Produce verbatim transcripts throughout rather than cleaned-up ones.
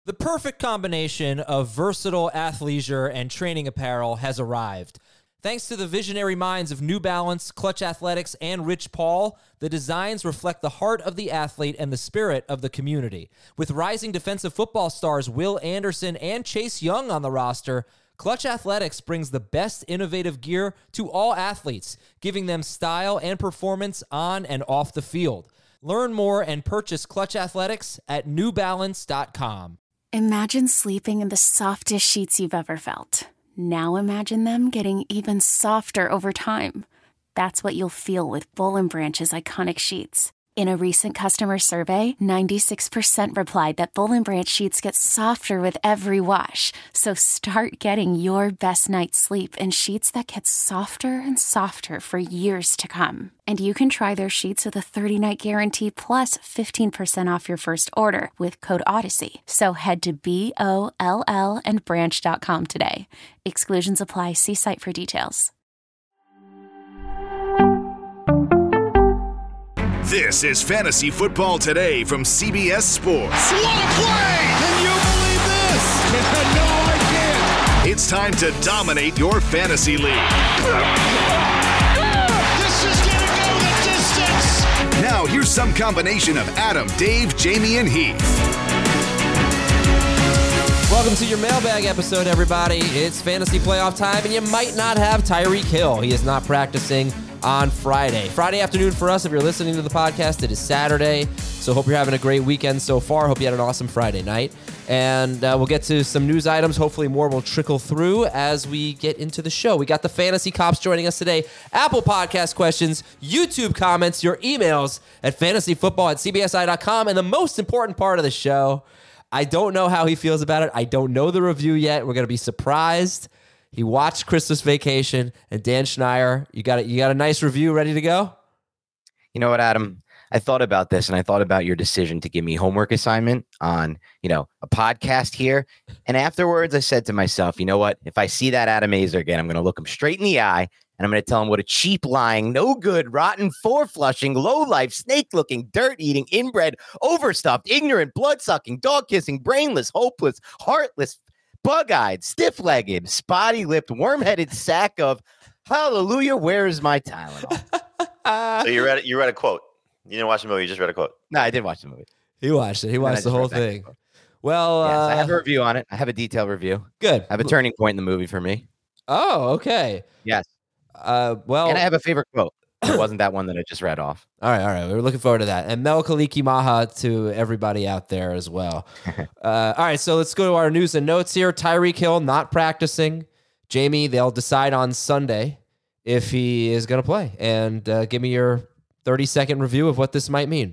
The perfect combination of versatile athleisure and training apparel has arrived. Thanks to the visionary minds of New Balance, Clutch Athletics, and Rich Paul, the designs reflect the heart of the athlete and the spirit of the community. With rising defensive football stars Will Anderson and Chase Young on the roster, Clutch Athletics brings the best innovative gear to all athletes, giving them style and performance on and off the field. Learn more and purchase Clutch Athletics at new balance dot com. Imagine sleeping in the softest sheets you've ever felt. Now imagine them getting even softer over time. That's what you'll feel with Boll and Branch's iconic sheets. In a recent customer survey, ninety-six percent replied that Boll and Branch sheets get softer with every wash. So start getting your best night's sleep in sheets that get softer and softer for years to come. And you can try their sheets with a thirty-night guarantee plus fifteen percent off your first order with code Odyssey. So head to B O L L and branch dot com today. Exclusions apply. See site for details. This is Fantasy Football Today from C B S Sports. What a play! Can you believe this? No, I can't. It's time to dominate your fantasy league. This is gonna go the distance. Now here's some combination of Adam, Dave, Jamie, and Heath. Welcome to your mailbag episode, everybody. It's fantasy playoff time, and you might not have Tyreek Hill. He is not practicing on Friday. Friday afternoon for us. If you're listening to the podcast, it is Saturday. So hope you're having a great weekend so far. Hope you had an awesome Friday night. And uh, we'll get to some news items. Hopefully more will trickle through as we get into the show. We got the Fantasy Cops joining us today. Apple Podcast questions, YouTube comments, your emails at fantasyfootball at c b s i dot com. And the most important part of the show, I don't know how he feels about it. I don't know the review yet. We're going to be surprised. He watched Christmas Vacation, and Dan Schneier, you got a, you got a nice review ready to go? You know what, Adam? I thought about this, and I thought about your decision to give me homework assignment on, you know, a podcast here. And afterwards, I said to myself, you know what? If I see that Adam Aizer again, I'm going to look him straight in the eye, and I'm going to tell him what a cheap, lying, no good, rotten, four-flushing, low-life, snake-looking, dirt-eating, inbred, overstuffed, ignorant, blood-sucking, dog-kissing, brainless, hopeless, heartless, bug-eyed, stiff-legged, spotty-lipped, worm-headed sack of hallelujah, where is my Tylenol? So you read you read a quote. You didn't watch the movie, you just read a quote. No, I did watch the movie. He watched it. He watched the whole thing. Well, yes, uh, I have a review on it. I have a detailed review. Good. I have a turning point in the movie for me. Oh, okay. Yes. Uh, well, and I have a favorite quote. It wasn't that one that I just read off. All right, all right. We're looking forward to that. And Mel Kaliki Maha to everybody out there as well. uh, all right, so let's go to our news and notes here. Tyreek Hill not practicing. Jamie, they'll decide on Sunday if he is going to play. And uh, give me your thirty-second review of what this might mean.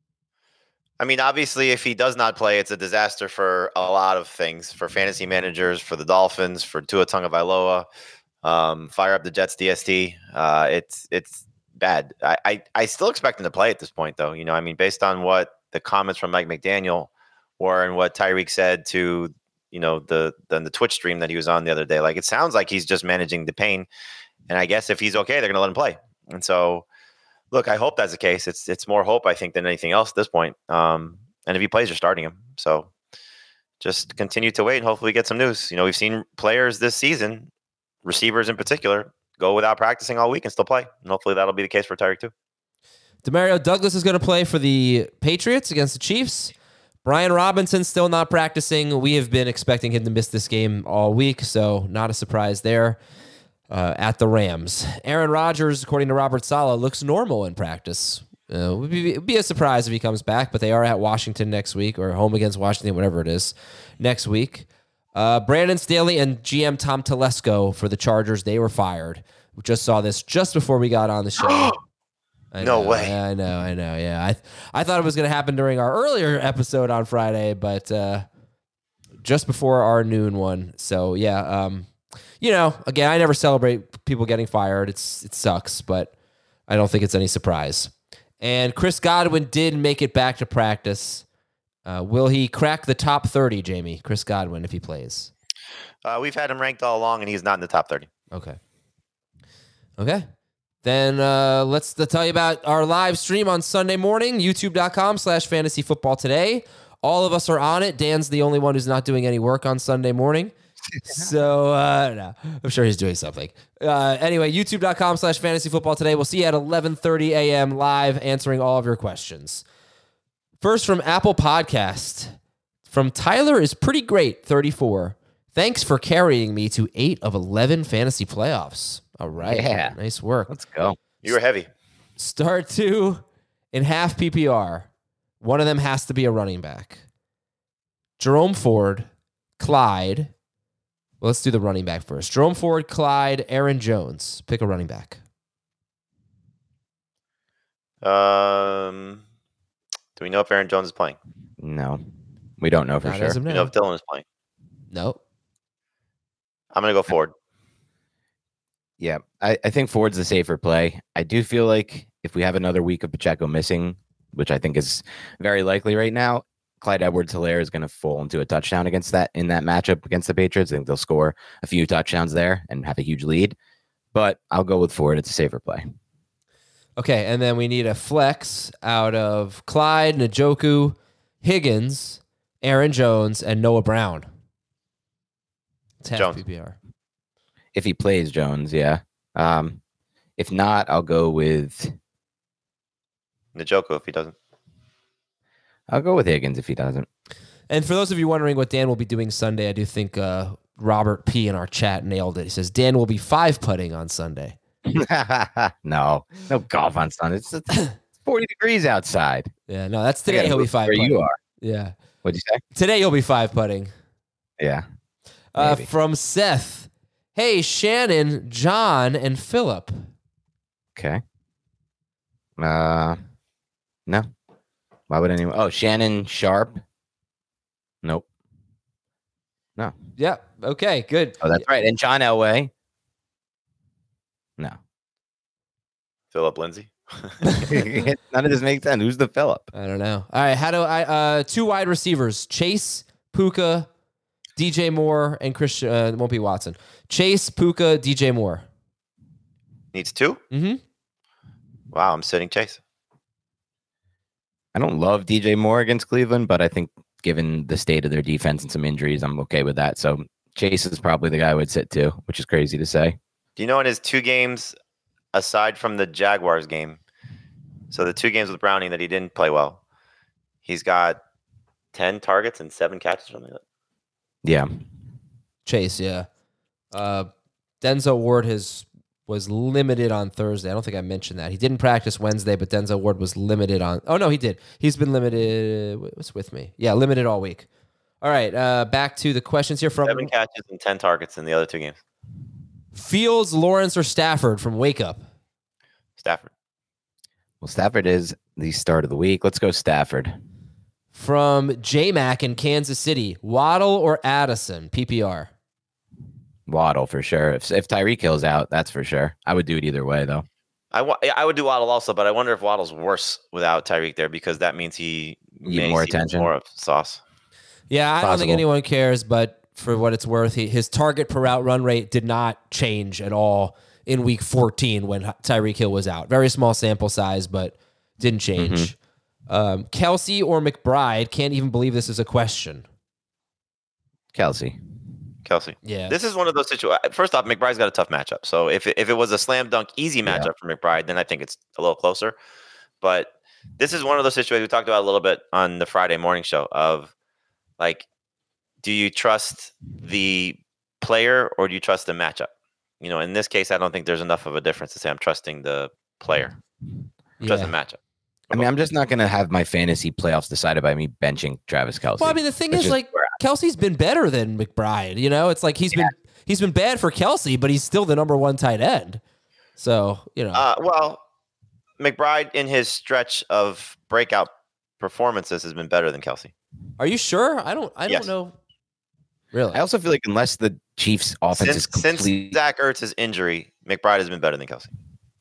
I mean, obviously, if he does not play, it's a disaster for a lot of things, for fantasy managers, for the Dolphins, for Tua Tagovailoa. Um, fire up the Jets D S T. Uh, it's it's bad. I, I, I still expect him to play at this point, though. You know, I mean, based on what the comments from Mike McDaniel were and what Tyreek said to, you know, the, the the Twitch stream that he was on the other day, like it sounds like he's just managing the pain. And I guess if he's okay, they're going to let him play. And so, look, I hope that's the case. It's it's more hope, I think, than anything else at this point. Um, and if he plays, you're starting him. So just continue to wait and hopefully get some news. You know, we've seen players this season, receivers in particular, go without practicing all week and still play. And hopefully that'll be the case for Tyreek too. Demario Douglas is going to play for the Patriots against the Chiefs. Brian Robinson still not practicing. We have been expecting him to miss this game all week, so not a surprise there. Uh, at the Rams, Aaron Rodgers, according to Robert Saleh, looks normal in practice. Uh, it would be, it'd be a surprise if he comes back, but they are at Washington next week, or home against Washington, whatever it is, next week. Uh, Brandon Staley and G M Tom Telesco for the Chargers, they were fired. We just saw this just before we got on the show. I no know, way. I know, I know. Yeah, I I thought it was going to happen during our earlier episode on Friday, but uh, just before our noon one. So yeah, um, you know, again, I never celebrate people getting fired. It's it sucks, but I don't think it's any surprise. And Chris Godwin did make it back to practice. Uh, will he crack the top thirty, Jamie? Chris Godwin, if he plays. Uh, we've had him ranked all along, and he's not in the top thirty. Okay. Okay. Then uh, let's, let's tell you about our live stream on Sunday morning, youtube.com slash fantasy football today. All of us are on it. Dan's the only one who's not doing any work on Sunday morning. So, uh, no, I'm sure he's doing something. Uh, anyway, youtube.com slash fantasy football today. We'll see you at eleven thirty a.m. live answering all of your questions. First from Apple Podcast. From Tyler is pretty great, thirty-four. Thanks for carrying me to eight of eleven fantasy playoffs. All right. Yeah. Nice work. Let's go. You were heavy. Start two in half P P R. One of them has to be a running back. Jerome Ford, Clyde. Well, let's do the running back first. Jerome Ford, Clyde, Aaron Jones. Pick a running back. Um, do we know if Aaron Jones is playing? No, we don't know for Not sure. as of Do we now. know if Dylan is playing? Nope. I'm going to go Ford. Yeah, I, I think Ford's the safer play. I do feel like if we have another week of Pacheco missing, which I think is very likely right now, Clyde Edwards-Helaire is going to fall into a touchdown against that in that matchup against the Patriots. I think they'll score a few touchdowns there and have a huge lead. But I'll go with Ford. It's a safer play. Okay, and then we need a flex out of Clyde, Njoku, Higgins, Aaron Jones, and Noah Brown. It's half Jones. P P R. If he plays Jones, yeah. Um, if not, I'll go with Njoku if he doesn't. I'll go with Higgins if he doesn't. And for those of you wondering what Dan will be doing Sunday, I do think uh, Robert P. in our chat nailed it. He says Dan will be five putting on Sunday. no, no golf on Sunday. It's, it's forty degrees outside. Yeah, no, that's I today. gotta He'll be move five where putting. you are. Yeah, What'd you say? today you'll be five putting. Yeah. Uh, Maybe. from Seth. Hey, Shannon, John, and Philip. Okay. Uh, no. Why would anyone? Oh, Shannon Sharp. Nope. No. Yeah. Okay. Good. Oh, that's right. And John Elway. No. Philip Lindsay. None of this makes sense. Who's the Philip? I don't know. All right. How do I? Uh, two wide receivers: Chase, Puka, D J Moore, and Christian. Uh, it won't be Watson. Chase, Puka, D J Moore. Needs two? Mm-hmm. Wow, I'm sitting Chase. I don't love D J Moore against Cleveland, but I think given the state of their defense and some injuries, I'm okay with that. So Chase is probably the guy I would sit to, which is crazy to say. Do you know in his two games, aside from the Jaguars game, so the two games with Browning that he didn't play well, he's got ten targets and seven catches or something like that. Yeah. Chase. Yeah. Uh, Denzel Ward has was limited on Thursday. I don't think I mentioned that. He didn't practice Wednesday, but Denzel Ward was limited on. Oh no, he did. He's been limited. What's with me? Yeah, limited all week. All right. Uh, back to the questions here from Seven catches and ten targets in the other two games. Fields, Lawrence, or Stafford from Wake Up. Stafford. Well, Stafford is the start of the week. Let's go Stafford. From J-Mac in Kansas City, Waddle or Addison, P P R. Waddle for sure. If if Tyreek Hill's out, that's for sure. I would do it either way, though. I, wa- I would do Waddle also, but I wonder if Waddle's worse without Tyreek there because that means he Need may more see attention. more of Sauce. Yeah, I don't think Possible. anyone cares, but for what it's worth, he, his target per route run rate did not change at all in week fourteen when Tyreek Hill was out. Very small sample size, but didn't change. Um, Kelsey or McBride, can't even believe this is a question. Kelsey. Kelsey. Yeah. This is one of those situations. First off, McBride's got a tough matchup. So if it, if it was a slam dunk easy matchup Yeah. for McBride, then I think it's a little closer. But this is one of those situations we talked about a little bit on the Friday morning show of like, do you trust the player or do you trust the matchup? You know, in this case, I don't think there's enough of a difference to say I'm trusting the player, trust Yeah. the matchup. I mean, I'm just not going to have my fantasy playoffs decided by me benching Travis Kelsey. Well, I mean, the thing That's is, just like, where Kelsey's been better than McBride. You know, it's like he's been he's been bad for Kelsey, but he's still the number one tight end. So, you know. Uh, well, McBride in his stretch of breakout performances has been better than Kelsey. Are you sure? I don't I Yes. don't know. Really? I also feel like unless the Chiefs' offense Since, is complete, since Zach Ertz's injury, McBride has been better than Kelsey.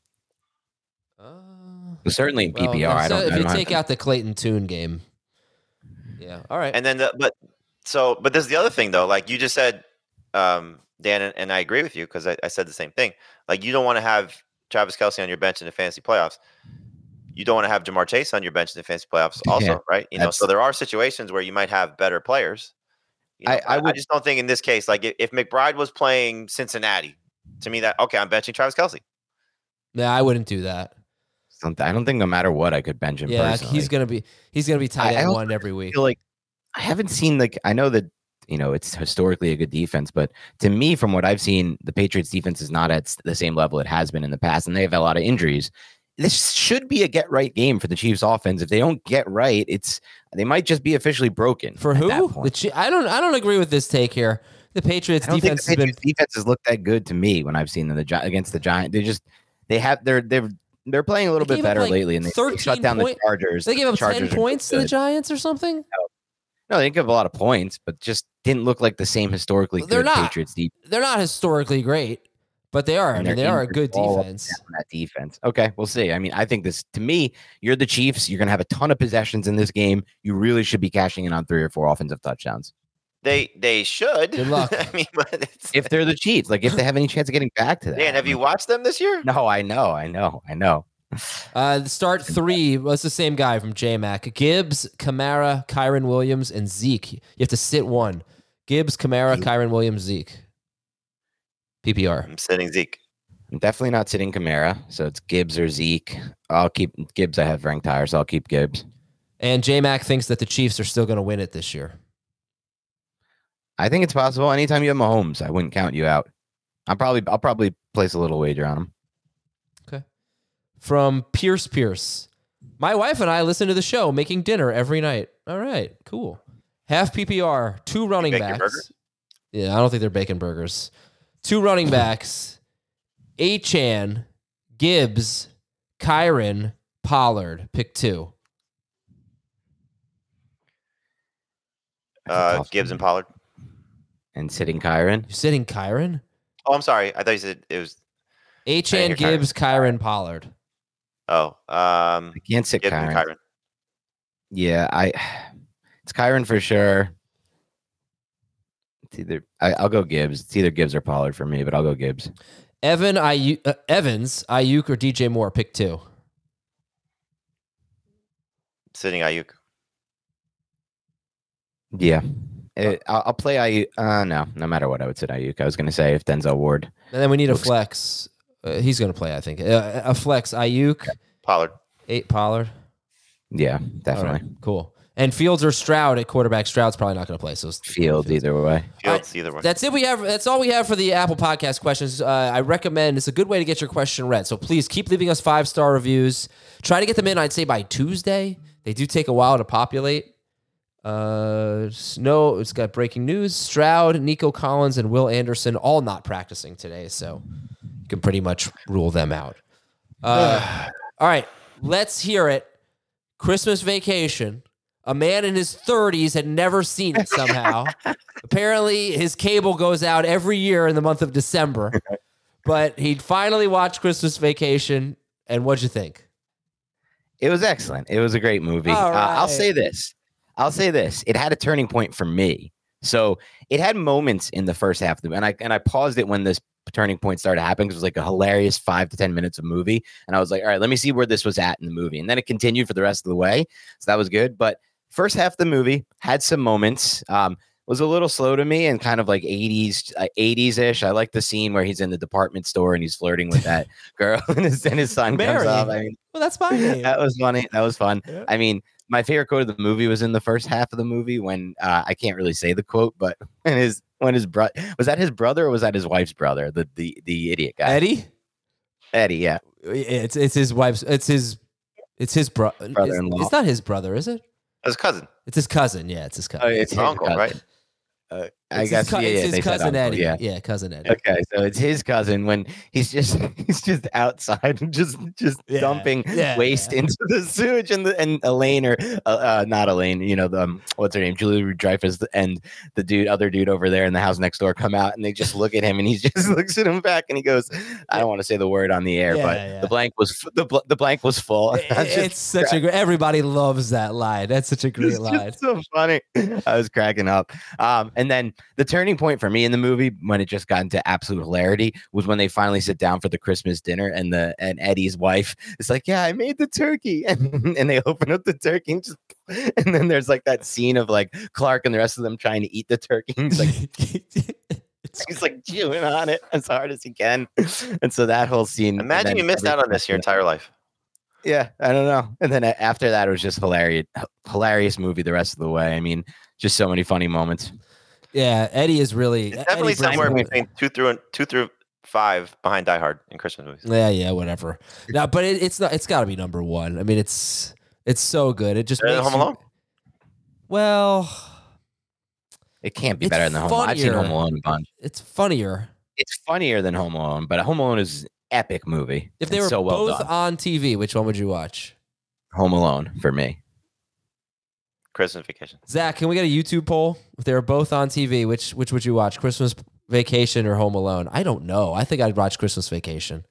Uh, certainly in well, P P R, I so don't. if I you don't take have, out the Clayton Tune game. Yeah. All right. And then, the, but so, but this is the other thing though. Like you just said, um, Dan, and, and I agree with you because I, I said the same thing. Like you don't want to have Travis Kelsey on your bench in the fantasy playoffs. you don't want to have Jamar Chase on your bench in the fantasy playoffs also, Yeah, right? You know, so there are situations where you might have better players. You know, I, I, would, I just don't think in this case, like if, if McBride was playing Cincinnati, to me that, okay, I'm benching Travis Kelce. Yeah, I wouldn't do that. I don't think no matter what I could bench him. Yeah, personally. he's gonna be he's gonna be tight end one every week. Feel like I haven't seen like I know that you know it's historically a good defense, but to me, from what I've seen, the Patriots defense is not at the same level it has been in the past, and they have a lot of injuries. This should be a get right game for the Chiefs offense. If they don't get right, it's they might just be officially broken. For who? The Chi- I don't I don't agree with this take here. The Patriots I don't defense think the Patriots has been defense has looked that good to me when I've seen them the Gi- against the Giants. They just they have they're they're they're playing a little They bit gave up, better like, lately, and they, they shut down point- the Chargers. They gave up The Chargers ten points to the good. Giants or something. No, no, they didn't give up a lot of points, but just didn't look like the same historically They're good not. Patriots defense. They're not historically great, but they are. I And mean, they're they are a injured good all up defense. and down that defense. Okay, we'll see. I mean, I think this to me, you're the Chiefs. You're gonna have a ton of possessions in this game. You really should be cashing in on three or four offensive touchdowns. They they should. Good luck. I mean, but it's, If they're the Chiefs, like if they have any chance of getting back to that. Dan, have you watched them this year? No, I know, I know, I know. Uh, the start three was the same guy from J-Mac. Gibbs, Kamara, Kyron Williams, and Zeke. You have to sit one. Gibbs, Kamara, Kyron Williams, Zeke. P P R. I'm sitting Zeke. I'm definitely not sitting Kamara, so it's Gibbs or Zeke. I'll keep Gibbs. I have ranked higher, so I'll keep Gibbs. And J-Mac thinks that the Chiefs are still going to win it this year. I think it's possible. Anytime you have Mahomes, I wouldn't count you out. I'm probably I'll probably place a little wager on him. Okay. From Pierce Pierce. My wife and I listen to the show making dinner every night. All right, cool. Half P P R, two running bake your burger? backs. Yeah, I don't think they're bacon burgers. Two running backs. Achan, Gibbs, Kyron, Pollard. Pick two. Uh, Gibbs and Pollard. And sitting Kyron. You're sitting Kyron? Oh, I'm sorry. I thought you said it was. Achan, hear Gibbs, Kyron, Pollard. Oh, um, I can't sit Gibbs and Kyron. Kyron. Yeah, I. It's Kyron for sure. It's either I, I'll go Gibbs. It's either Gibbs or Pollard for me, but I'll go Gibbs. Evan, Ayuk, uh, Evans, Ayuk, or D J Moore. Pick two. Sitting Ayuk. Yeah, It- I'll, I'll play Ayuk. Uh, no, no matter what, I would sit Ayuk. I was going to say if Denzel Ward. And then we need a Looks- flex. Uh, he's going to play, I think. Uh, a flex, Ayuk, Pollard. eight Pollard. Yeah, All definitely. right, cool. And Fields or Stroud at quarterback. Stroud's probably not going to play. So it's- Fields either way. Fields, either one. That's it. We have. That's all we have for the Apple Podcast questions. Uh, I recommend it's a good way to get your question read. So please keep leaving us five star reviews. Try to get them in. I'd say by Tuesday. They do take a while to populate. Uh, no, it's got breaking news. Stroud, Nico Collins, and Will Anderson all not practicing today, so you can pretty much rule them out. Uh, all right, let's hear it. Christmas Vacation. A man in his thirties had never seen it somehow. Apparently, his cable goes out every year in the month of December. But he'd finally watched Christmas Vacation, and what'd you think? It was excellent. It was a great movie. All Uh, I'll right. say this. I'll say this. It had a turning point for me. So it had moments in the first half of the and I and I paused it when this turning point started happening because it was like a hilarious five to ten minutes of movie. And I was like, all right, let me see where this was at in the movie. And then it continued for the rest of the way. So that was good. But first half of the movie had some moments. Um, was a little slow to me and kind of like eighties, uh, eighties ish. I like the scene where he's in the department store and he's flirting with that girl and his, and his son Mary. comes up. I mean, Well, that's my name. that was funny. That was fun. Yeah. I mean, my favorite quote of the movie was in the first half of the movie when uh, I can't really say the quote, but when his when his brother was that his brother or was that his wife's brother? The the the idiot guy, Eddie? Eddie. Yeah, It's it's his wife's. It's his. It's his bro- Brother-in-law. It's, it's not his brother, is it? His cousin. It's his cousin. Yeah, it's his cousin. oh, it's His uncle, cousin. right? Uh, I It's guess his, cou- yeah, it's yeah, his they said cousin uncle, Eddie. Yeah. Yeah, cousin Eddie. Okay, so it's his cousin when he's just he's just outside, just just Yeah, dumping yeah, waste yeah. into the sewage, and the, and Elaine or uh, uh, not Elaine, you know the um, what's her name, Julie Dreyfus, and the dude, other dude over there in the house next door come out, and they just look at him, and he just looks at him back, and he goes, I don't want to say the word on the air, Yeah, but yeah. the blank was f- the bl- the blank was full. It- I was just it's such a great. Everybody loves that line. That's such a great It's line. just so funny. I was cracking up. Um, and then the turning point for me in the movie when it just got into absolute hilarity was when they finally sit down for the Christmas dinner and the and Eddie's wife is like, yeah, I made the turkey. And, and they open up the turkey and just and then there's like that scene of like Clark and the rest of them trying to eat the turkey. He's like he's like chewing on it as hard as he can. And so that whole scene. Imagine you missed out on this your entire life. Yeah, I don't know. And then after that, it was just hilarious, hilarious movie the rest of the way. I mean, just so many funny moments. Yeah, Eddie is really it's definitely somewhere between two through and two through five behind Die Hard in Christmas movies. Yeah, yeah, whatever. No, but it, it's not. It's got to be number one. I mean, it's it's so good. It just Better makes than Home Alone. You, well, it can't be it's better than Home Alone. I've seen Home Alone a bunch. It's funnier. It's funnier than Home Alone, but Home Alone is an epic movie. If they were so well both done. on T V, which one would you watch? Home Alone for me. Christmas Vacation. Zach, can we get a YouTube poll? If they were both on T V, which which would you watch? Christmas Vacation or Home Alone? I don't know. I think I'd watch Christmas Vacation.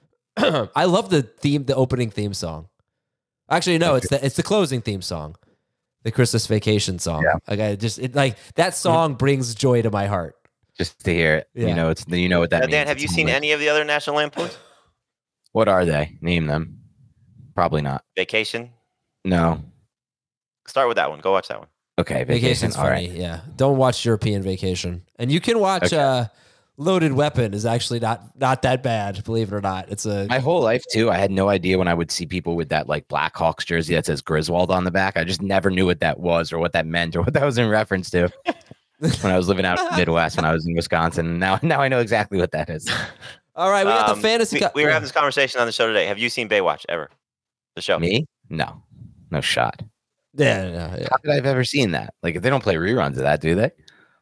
I love the theme, the opening theme song. Actually, no, it's the it's the closing theme song, the Christmas Vacation song. Yeah. Like I just it, like that song brings joy to my heart. Just to hear it, Yeah. you know, it's you know what that Now, means. Dan, have It's you seen Home Alone. any of the other National Lampoons? What are they? Name them. Probably not. Vacation. No. Start with that one. Go watch that one. Okay, Vacation. Vacation's All funny, right. yeah. Don't watch European Vacation, and you can watch Okay. uh, Loaded Weapon. Is actually not not that bad, believe it or not. It's a My whole life too, I had no idea when I would see people with that like Blackhawks jersey that says Griswold on the back. I just never knew what that was or what that meant or what that was in reference to. When I was living out in the Midwest, when I was in Wisconsin, now now I know exactly what that is. all right. We got Um, the fantasy. We, co- we were having this conversation on the show today. Have you seen Baywatch ever? The show. Me? No, no shot. yeah, yeah, yeah. How could I have ever seen that? Like, if they don't play reruns of that, do they?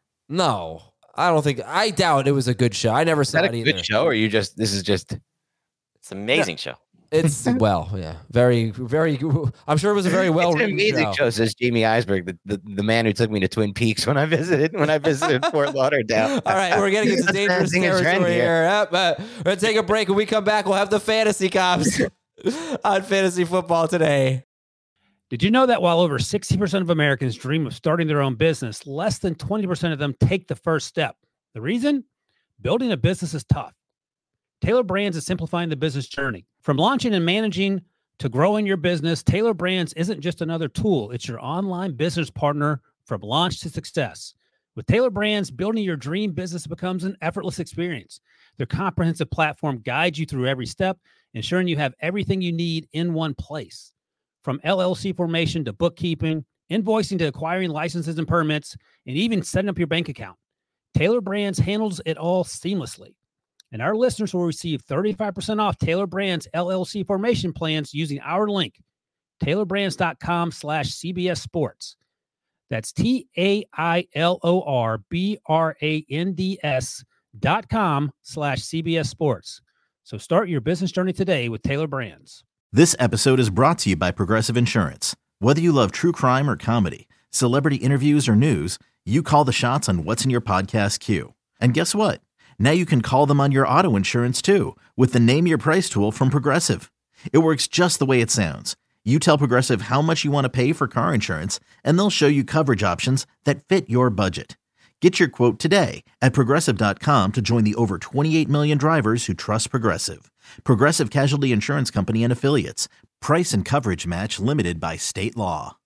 No, I don't think. I doubt it was a good show. I never Is saw that a it either. good show, or you just this is just It's an amazing show. It's well, yeah, very, very. I'm sure it was a very well it's an written amazing show. show. Says Jamie Eisberg, the, the the man who took me to Twin Peaks when I visited when I visited Fort Lauderdale. All right, we're getting into dangerous Setting a trend territory here. here. Yep, uh, we're gonna take a break. When we come back, we'll have the fantasy cops on fantasy football today. Did you know that while over sixty percent of Americans dream of starting their own business, less than twenty percent of them take the first step? The reason? Building a business is tough. Taylor Brands is simplifying the business journey. From launching and managing to growing your business, Taylor Brands isn't just another tool. It's your online business partner from launch to success. With Taylor Brands, building your dream business becomes an effortless experience. Their comprehensive platform guides you through every step, ensuring you have everything you need in one place. From L L C formation to bookkeeping, invoicing to acquiring licenses and permits, and even setting up your bank account, Taylor Brands handles it all seamlessly. And our listeners will receive thirty-five percent off Taylor Brands L L C formation plans using our link, taylorbrands.com slash CBS Sports. That's T A I L O R B R A N D S dot com slash CBS Sports. So start your business journey today with Taylor Brands. This episode is brought to you by Progressive Insurance. Whether you love true crime or comedy, celebrity interviews or news, you call the shots on what's in your podcast queue. And guess what? Now you can call them on your auto insurance too with the Name Your Price tool from Progressive. It works just the way it sounds. You tell Progressive how much you want to pay for car insurance, and they'll show you coverage options that fit your budget. Get your quote today at Progressive dot com to join the over twenty-eight million drivers who trust Progressive. Progressive Casualty Insurance Company and Affiliates. Price and coverage match limited by state law.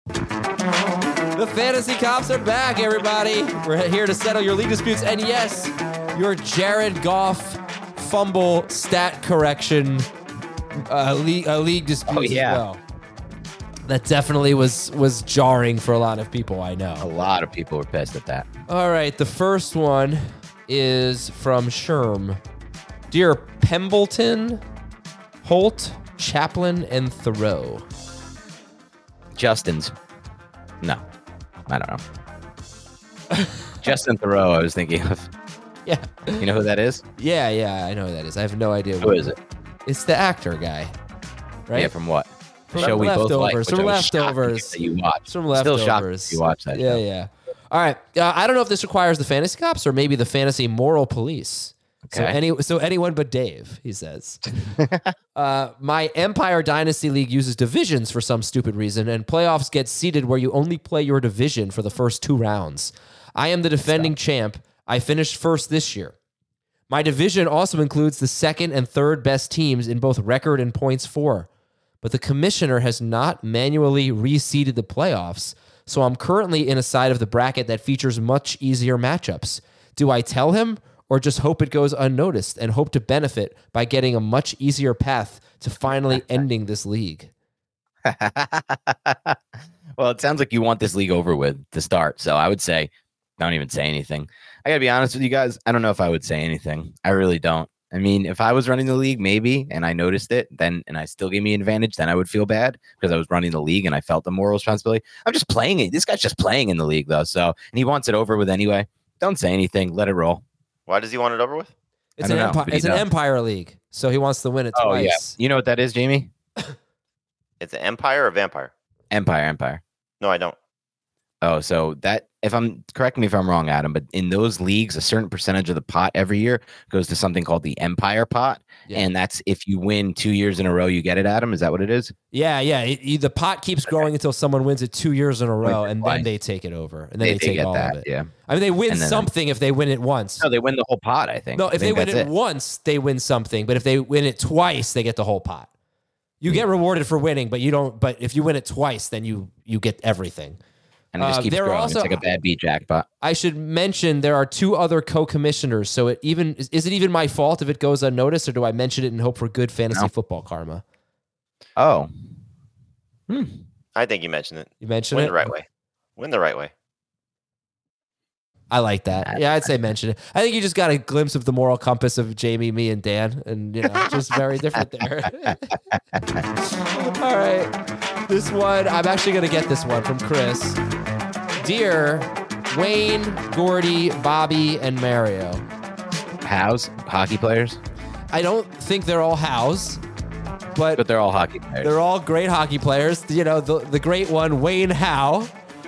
The fantasy cops are back, everybody. We're here to settle your league disputes, and yes, your Jared Goff fumble stat correction uh, league, uh, league dispute Oh, yeah. as well. That definitely was was jarring for a lot of people, I know. A lot of people were pissed at that. All right, the first one is from Sherm. Dear Pembleton, Holt, Chaplin, and Thoreau. Justin's. No, I don't know. Justin Thoreau, I was thinking of. Yeah. You know who that is? Yeah, yeah, I know who that is. I have no idea. Who is it? It's the actor guy, right? Yeah, from what? From Show we both like. Leftovers, which from I was shocked to hear Leftovers. that you watched. From Still shocked Leftovers. that you watched that Yeah, show. yeah. All right. Uh, I don't know if this requires the fantasy cops or maybe the fantasy moral police. So Okay. any so anyone but Dave, he says. uh, my Empire Dynasty League uses divisions for some stupid reason, and playoffs get seeded where you only play your division for the first two rounds. I am the defending champ. I finished first this year. My division also includes the second and third best teams in both record and points for. But the commissioner has not manually reseeded the playoffs, so I'm currently in a side of the bracket that features much easier matchups. Do I tell him or just hope it goes unnoticed and hope to benefit by getting a much easier path to finally ending this league? Well, it sounds like you want this league over with to start, so I would say don't even say anything. I gotta be honest with you guys. I don't know if I would say anything. I really don't. I mean, if I was running the league, maybe, and I noticed it, then, and I still gave me an advantage, then I would feel bad because I was running the league and I felt the moral responsibility. I'm just playing it. This guy's just playing in the league, though. So, and he wants it over with anyway. Don't say anything. Let it roll. Why does he want it over with? It's an, know, empi- it's an Empire League, so he wants to win it Oh, twice. yeah. You know what that is, Jamie? It's an Empire or Vampire? Empire, Empire. No, I don't. Oh, so that, if I'm, correct me if I'm wrong, Adam, but in those leagues, a certain percentage of the pot every year goes to something called the Empire pot. Yeah. And that's if you win two years in a row, you get it, Adam. Is that what it is? Yeah, yeah. It- it- the pot keeps growing until someone wins it two years in a row, and then twice. they take it over, and then They, they, they take get all that. of it. Yeah. I mean, they win And then- something if they win it once. No, they win the whole pot, I think. No, I if they think win that's it, once, they win something. But if they win it twice, they get the whole pot. You get rewarded for winning, but you don't. But if you win it twice, then you you get everything. And it just Uh, keeps there are growing. also- it's like a bad beat jackpot. I should mention there are two other co-commissioners. So it even is, is it even my fault if it goes unnoticed, or do I mention it and hope for good fantasy No. football karma? Oh. Hmm. I think you mentioned it. You mentioned Win it the right way. Win the right way. I like that. Yeah, I'd say mention it. I think you just got a glimpse of the moral compass of Jamie, me, and Dan, and you know, just very different there. All right, this one I'm actually gonna get this one from Chris. Dear Wayne, Gordy, Bobby, and Mario. Hows? Hockey players? I don't think they're all Hows, but, But they're all hockey players. they're all great hockey players. You know, the the great one, Wayne Howe.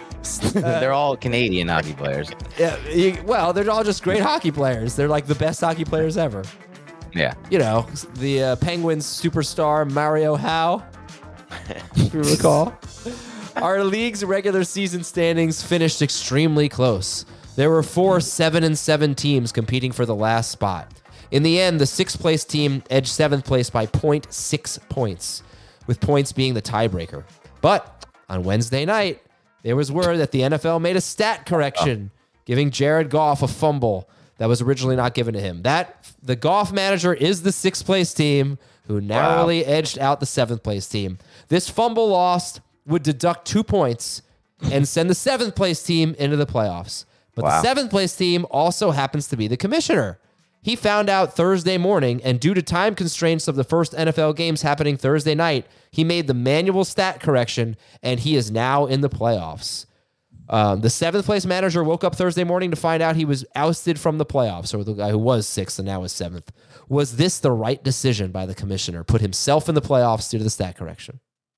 they're all Canadian hockey players. Yeah, you- well, they're all just great hockey players. They're like the best hockey players ever. Yeah. You know, the uh, Penguins superstar Mario Howe, if you recall. Our league's regular season standings finished extremely close. There were four seven and seven teams competing for the last spot. In the end, the sixth place team edged seventh place by zero point six points, with points being the tiebreaker. But on Wednesday night, there was word that the N F L made a stat correction, giving Jared Goff a fumble that was originally not given to him. That the Goff manager is the sixth place team who narrowly edged out the seventh place team. This fumble lost would deduct two points and send the seventh place team into the playoffs. But Wow. the seventh place team also happens to be the commissioner. He found out Thursday morning, and due to time constraints of the first N F L games happening Thursday night, he made the manual stat correction, and he is now in the playoffs. Um, the seventh place manager woke up Thursday morning to find out he was ousted from the playoffs, or the guy who was sixth and now is seventh. Was this the right decision by the commissioner? Put himself in the playoffs due to the stat correction?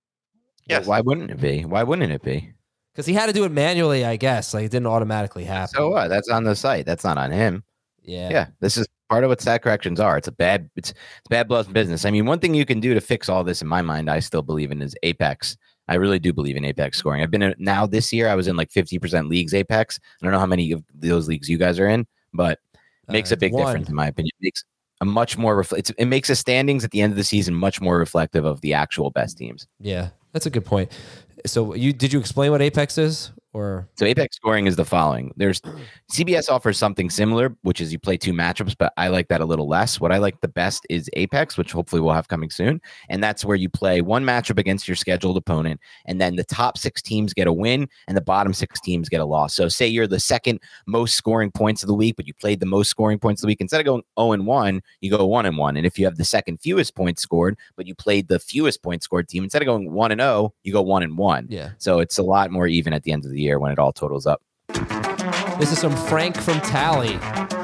Yes. Why wouldn't it be? Why wouldn't it be? Because he had to do it manually, I guess. Like, it didn't automatically happen. So what? That's on the site. That's not on him. yeah. Yeah, this is part of what stat corrections are. It's a bad, it's, it's bad blood business. I mean, one thing you can do to fix all this, in my mind, I still believe in is Apex. I really do believe in Apex scoring. I've been in, now this year. I was in like fifty percent leagues Apex. I don't know how many of those leagues you guys are in, but it makes Uh, a big one. difference in my opinion. It makes a much more refl- it's, it makes the standings at the end of the season much more reflective of the actual best teams. Yeah, that's a good point. So you did you explain what Apex is? Or So Apex scoring is the following. There's C B S offers something similar, which is you play two matchups, but I like that a little less. What I like the best is Apex, which hopefully we'll have coming soon. And that's where you play one matchup against your scheduled opponent, and then the top six teams get a win and the bottom six teams get a loss. So say you're the second most scoring points of the week, but you played the most scoring points of the week. Instead of going oh and one, you go one and one. And if you have the second fewest points scored, but you played the fewest points scored team, instead of going one and oh, you go one and one. yeah. So it's a lot more even at the end of the year when it all totals up. This is from Frank from Tally.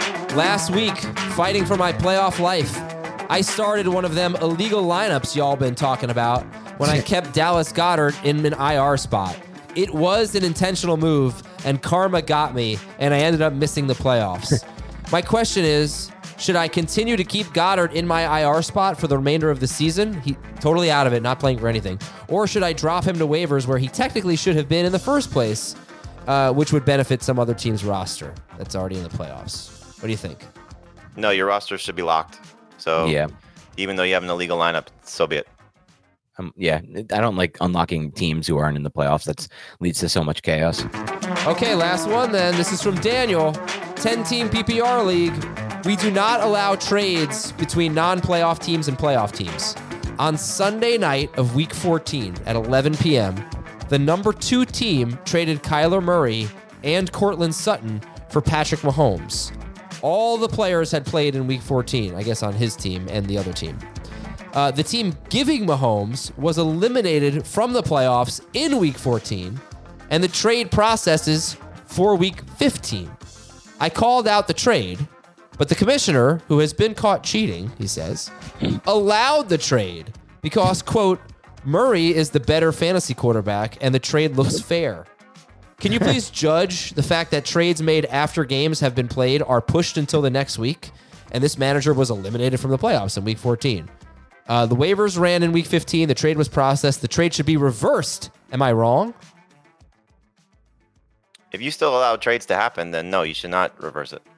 Last week, fighting for my playoff life, I started one of them illegal lineups y'all been talking about when I kept Dallas Goedert in an I R spot. It was an intentional move, and karma got me, and I ended up missing the playoffs. My question is, should I continue to keep Goddard in my I R spot for the remainder of the season? He totally out of it, not playing for anything. Or should I drop him to waivers where he technically should have been in the first place uh, which would benefit some other team's roster that's already in the playoffs. What do you think? No, your roster should be locked. So Yeah. even though you have an illegal lineup, so be it. Um, yeah, I don't like unlocking teams who aren't in the playoffs. That leads to so much chaos. Okay, last one then. This is from Daniel. ten-team P P R league. We do not allow trades between non-playoff teams and playoff teams. On Sunday night of week fourteen at eleven p.m., the number two team traded Kyler Murray and Cortland Sutton for Patrick Mahomes. All the players had played in week fourteen, I guess on his team and the other team. Uh, the team giving Mahomes was eliminated from the playoffs in week fourteen, and the trade processes for week fifteen. I called out the trade, but the commissioner, who has been caught cheating, he says, allowed the trade because, quote, Murray is the better fantasy quarterback and the trade looks fair. Can you please judge the fact that trades made after games have been played are pushed until the next week? And this manager was eliminated from the playoffs in week fourteen. Uh, the waivers ran in week fifteen. The trade was processed. The trade should be reversed. Am I wrong? If you still allow trades to happen, then no, you should not reverse it.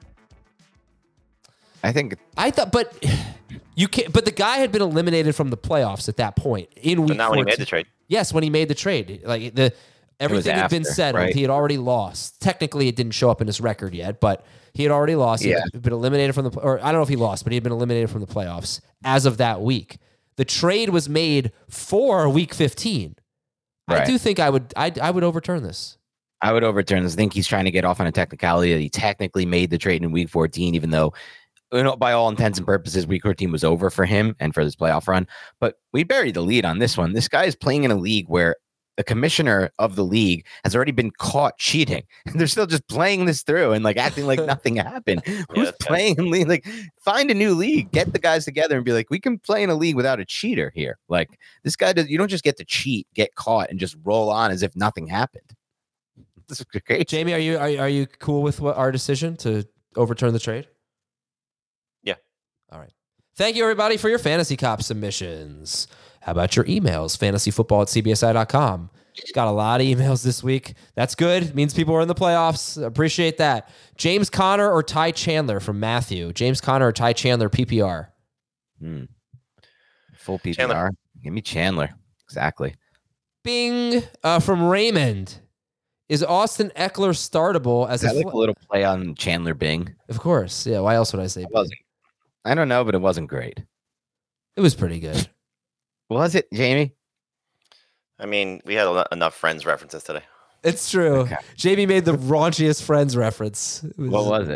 I think I thought, but you can't. But the guy had been eliminated from the playoffs at that point in week. So not when he fourteen. made the trade. Yes, when he made the trade, like the everything had been after, settled. right? He had already lost. Technically, it didn't show up in his record yet, but he had already lost. He Yeah. had been eliminated from the, or I don't know if he lost, but he had been eliminated from the playoffs as of that week. The trade was made for week fifteen. I Right. do think I would. I I would overturn this. I would overturn this. I think he's trying to get off on a technicality that he technically made the trade in week fourteen, even though, you know, by all intents and purposes, week fourteen was over for him and for this playoff run. But we buried the lead on this one. This guy is playing in a league where the commissioner of the league has already been caught cheating. They're still just playing this through and like acting like nothing happened. Who's that's playing in league? Like, find a new league, get the guys together and be like, we can play in a league without a cheater here. Like, this guy does, you don't just get to cheat, get caught, and just roll on as if nothing happened. This is great. Jamie, are you are, are you cool with what our decision to overturn the trade? Yeah. All right. Thank you, everybody, for your Fantasy Cop submissions. How about your emails? fantasyfootball at c b s i dot com. Got a lot of emails this week. That's good. It means people are in the playoffs. Appreciate that. James Conner or Ty Chandler from Matthew. James Conner or Ty Chandler, P P R. Hmm. Full P P R. Chandler. Give me Chandler. Exactly. Bing uh, from Raymond. Is Austin Eckler startable as Is a that like fl- a little play on Chandler Bing? Of course. Yeah. Why else would I say It Bing? wasn't. I don't know, but it wasn't great. It was pretty good. Was it, Jamie? I mean, we had en- enough Friends references today. It's true. Okay. Jamie made the raunchiest Friends reference. It was, What was it?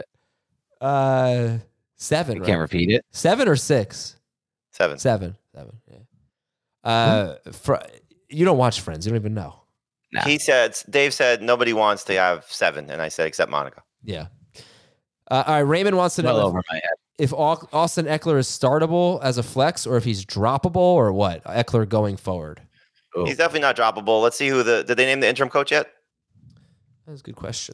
Uh, seven. You right? can't repeat it. Seven or six? Seven. Seven. Seven. Yeah. Uh, fr- you don't watch Friends. You don't even know. Nah. He said, Dave said nobody wants to have seven, and I said except Monica. Yeah. Uh, all right. Raymond wants to know Well if, over my head. if Au- Austin Eckler is startable as a flex or if he's droppable or what. Eckler going forward. Oh. He's definitely not droppable. Let's see who the did they name the interim coach yet? That's a good question.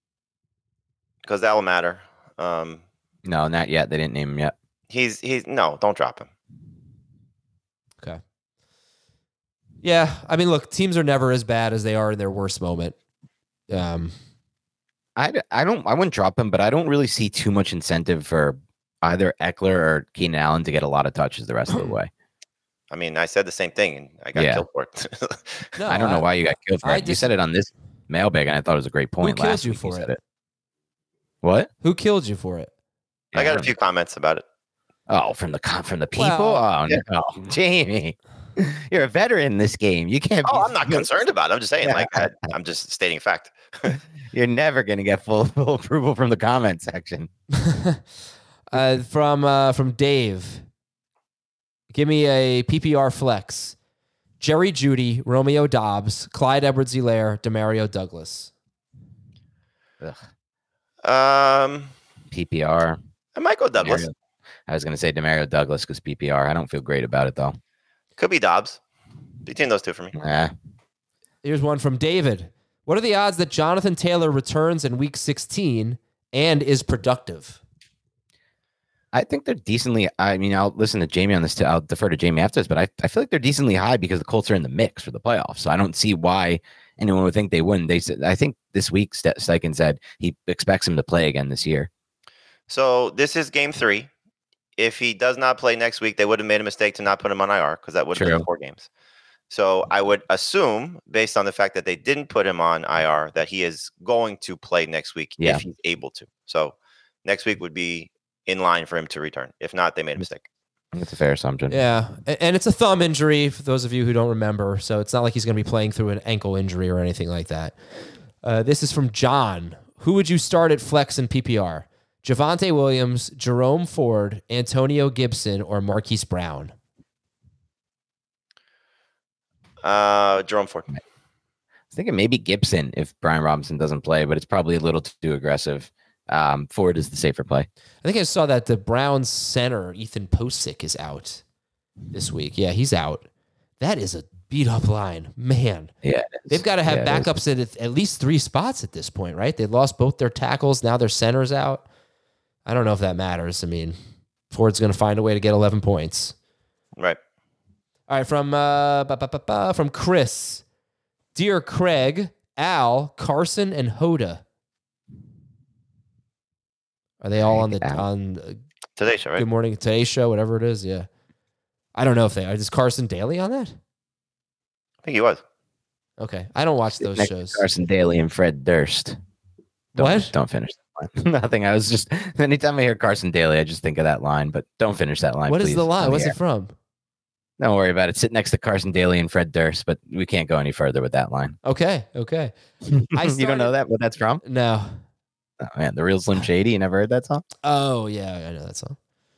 Because that will matter. Um, No, not yet. They didn't name him yet. he's he's no, don't drop him. Okay. Yeah. I mean, look, teams are never as bad as they are in their worst moment. Um, I, I don't. I wouldn't drop him, but I don't really see too much incentive for either Eckler or Keenan Allen to get a lot of touches the rest of the way. I mean, I said the same thing, and I got Yeah. killed for it. no, I don't know why you got killed for I it. You just- said it on this mailbag, and I thought it was a great point. killed last you week for said it? What? Who killed you for it? I got don't a few comments about it. Oh, from the con- from the people? Well, oh no, Jamie, you're a veteran in this game. You can't. Oh, be- I'm not concerned about it. I'm just saying, like, I, I'm just stating fact. You're never gonna get full full approval from the comment section. uh, from uh, from Dave. Give me a P P R flex. Jerry Jeudy, Romeo Dobbs, Clyde Edwards-Helaire, Demario Douglas. Ugh. Um, P P R. I might go Douglas. Demario- I was gonna say Demario Douglas because P P R. I don't feel great about it though. Could be Dobbs. Between those two for me. Yeah. Here's one from David. What are the odds that Jonathan Taylor returns in week sixteen and is productive? I think they're decently. I mean, I'll listen to Jamie on this. Too. I'll defer to Jamie after this, but I, I feel like they're decently high because the Colts are in the mix for the playoffs. So I don't see why anyone would think they wouldn't. They said, I think this week Steichen said he expects him to play again this year. So this is game three. If he does not play next week, they would have made a mistake to not put him on I R because that would have been four games. So I would assume, based on the fact that they didn't put him on I R, that he is going to play next week yeah. if he's able to. So next week would be in line for him to return. If not, they made a mistake. That's a fair assumption. Yeah, and it's a thumb injury for those of you who don't remember. So it's not like he's going to be playing through an ankle injury or anything like that. Uh, this is from John. Who would you start at flex and P P R? Javonte Williams, Jerome Ford, Antonio Gibson, or Marquise Brown? Uh, Jerome Ford. I was thinking maybe Gibson if Brian Robinson doesn't play, but it's probably a little too aggressive. Um, Ford is the safer play. I think I saw that the Browns center, Ethan Posick, is out this week. Yeah, he's out. That is a beat-up line. Man. Yeah. They've got to have yeah, backups at at least three spots at this point, right? They lost both their tackles. Now their center's out. I don't know if that matters. I mean, Ford's going to find a way to get eleven points. Right. All right, from uh, ba, ba, ba, ba, from Chris. Dear Craig, Al, Carson, and Hoda. Are they all on the on uh, Today Show, right? Good Morning Today Show, whatever it is? Yeah. I don't know if they are. Is Carson Daly on that? I think he was. Okay. I don't watch those Next shows. Carson Daly and Fred Durst. Don't, What? Don't finish that line. Nothing. I was just, anytime I hear Carson Daly, I just think of that line, but don't finish that line. What please, is the line? What's the it from? Don't worry about it. Sit next to Carson Daly and Fred Durst, but we can't go any further with that line. Okay. Okay. I you don't know that? What that's from? No. Oh, man. The Real Slim Shady. You never heard that song? Oh, yeah. I know that song.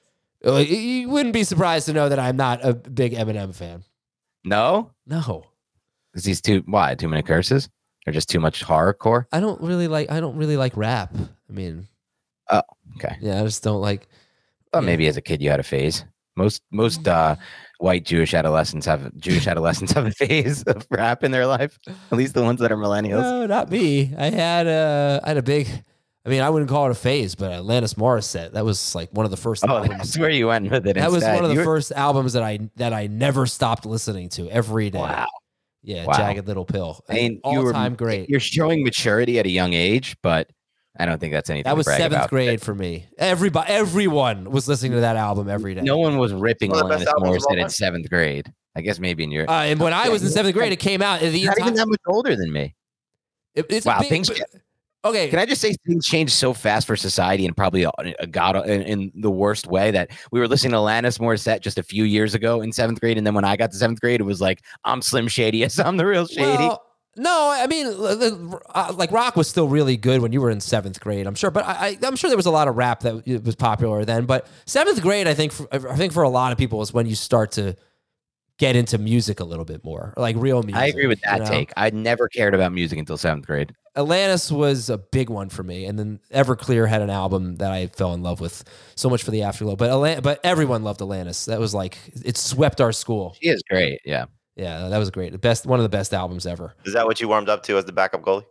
You wouldn't be surprised to know that I'm not a big Eminem fan. No? No. Is these too, why? Too many curses? Or just too much horrorcore? I don't really like, I don't really like rap. I mean. Oh, okay. Yeah, I just don't like. Well, yeah. Maybe as a kid you had a phase. Most most uh, white Jewish adolescents have Jewish adolescents have a phase of rap in their life. At least the ones that are millennials. No, not me. I had uh, I had a big. I mean, I wouldn't call it a phase, but Alanis Morissette. That was like one of the first. Oh, albums. that's where you went with it. That was instead. one of the you first albums that I that I never stopped listening to every day. Wow. Yeah, wow. Jagged Little Pill. I mean, all you were, time great. You're showing maturity at a young age, but I don't think that's anything. That was to brag seventh about. grade for me. Everybody, everyone was listening to that album every day. No one was ripping One of the Alanis best albums of all Morissette in time. seventh grade. I guess maybe in your. Uh, and when I was in seventh grade, it came out. The Not entire, even that much older than me. it, it's Wow, big, things. but- okay. Can I just say things changed so fast for society and probably a, a god in, in the worst way that we were listening to Alanis Morissette just a few years ago in seventh grade, and then when I got to seventh grade, it was like I'm Slim Shady, yes, I'm the real Shady. Well, no, I mean, uh, like rock was still really good when you were in seventh grade, I'm sure. But I, I, I'm sure there was a lot of rap that was popular then. But seventh grade, I think, for, I think for a lot of people is when you start to get into music a little bit more, like real music. I agree with that you know? take. I never cared about music until seventh grade. Alanis was a big one for me, and then Everclear had an album that I fell in love with so much for the Afterglow. But Alan- but everyone loved Alanis. That was like it swept our school. She is great. Yeah. Yeah, that was great. The best, one of the best albums ever. Is that what you warmed up to as the backup goalie?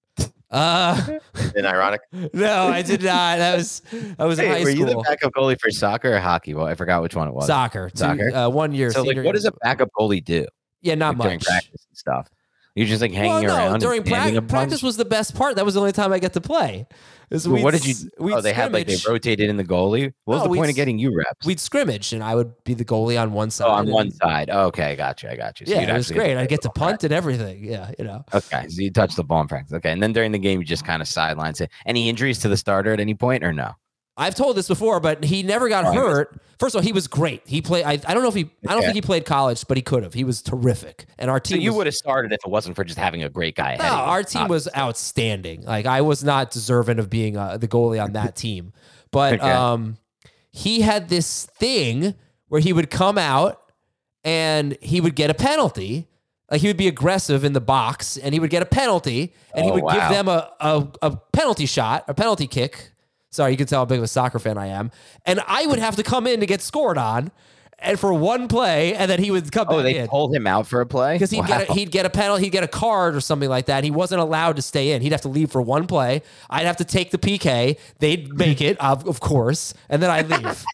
Uh, Isn't ironic? no, I did not. That was I was in Hey, high were school. you the backup goalie for soccer or hockey? Well, I forgot which one it was. Soccer, two, Soccer? uh, one year. So, like, senior what does year. a backup goalie do? Yeah, not Like, during much. practice and stuff? You're just like hanging well, no, around. during and standing pra- a bunch? practice was the best part. That was the only time I get to play. Is Well, we'd what did you? s- we'd Oh, they had like they scrimmage. rotated in the goalie. What was No, the we'd point of s- getting you reps? We'd scrimmage, and I would be the goalie on one side. Oh, on and- one side. Oh, okay, I got you. I got you. So Yeah, you'd it was actually great. to I'd get to touch the ball punt and everything. Yeah, you know. Okay, so you touch the ball in practice. Okay, and then during the game, you just kind of sidelines it. Any injuries to the starter at any point, or no? I've told this before, but he never got Oh, I missed hurt. First of all, he was great. He played. I, I don't know if he. I don't Okay. think he played college, but he could have. He was terrific, and our So team. you was, would have started if it wasn't for just having a great guy ahead No, of you. our team was outstanding. Like I was not deserving of being uh, the goalie on that team, but Okay. um, he had this thing where he would come out and he would get a penalty. Like he would be aggressive in the box, and he would get a penalty, and he Oh, would give wow. them a, a a penalty shot, a penalty kick. Sorry, you can tell how big of a soccer fan I am, and I would have to come in to get scored on, and for one play, and then he would come Oh, back they in. pulled him out for a play Because he'd, Wow. get a, he'd get a penalty, he'd get a card or something like that. And he wasn't allowed to stay in. He'd have to leave for one play. I'd have to take the P K. They'd make it, of, of course, and then I'd leave.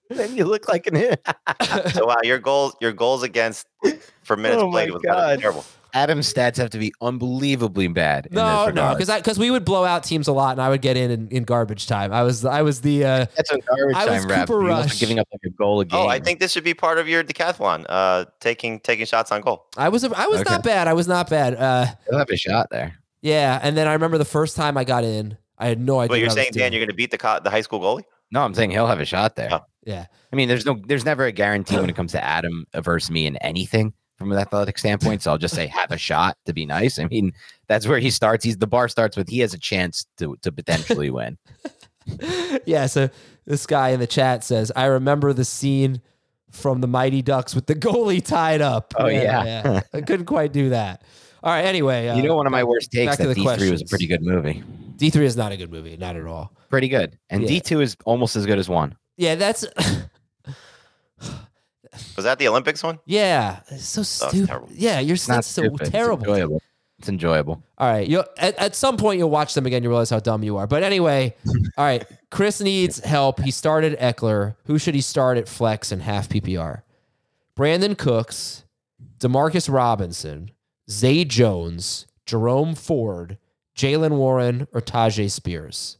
Then you look like an. So wow, your goals, your goals against for minutes Oh my played was gotta God. be terrible. Adam's stats have to be unbelievably bad. in No, this no, regard. because because we would blow out teams a lot, and I would get in in, in garbage time. I was I was the uh, That's a garbage I was time rap. Cooper You're also Rush. giving up like a goal a game. Oh, I think this should be part of your decathlon. Uh, taking taking shots on goal. I was I was Okay. not bad. I was not bad. Uh, He'll have a shot there. yeah, and then I remember the first time I got in, I had no idea. But you're what I was saying, Dan, doing. you're going to beat the co- the high school goalie? No, I'm saying he'll have a shot there. Oh. Yeah. I mean, there's no, there's never a guarantee when it comes to Adam versus me in anything from an athletic standpoint. So I'll just say have a shot to be nice. I mean, that's where he starts. He's the bar starts with he has a chance to to potentially win. Yeah, so this guy in the chat says, I remember the scene from the Mighty Ducks with the goalie tied up. Oh, yeah. I couldn't quite do that. All right, anyway. Uh, You know, one of my worst takes back to that the D three was a questions. pretty good movie. D three is not a good movie, not at all. Pretty good. And Yeah. D two is almost as good as one. Yeah, that's Was that the Olympics one? yeah, it's so stupid. terrible. Yeah, you're It's not that's so stupid. terrible. It's enjoyable. It's enjoyable. All right, you at, at some point you'll watch them again. You realize how dumb you are. But anyway, all right. Chris needs help. He started Eckler. Who should he start at flex and half P P R? Brandon Cooks, Demarcus Robinson, Zay Jones, Jerome Ford, Jalen Warren, or Tajay Spears.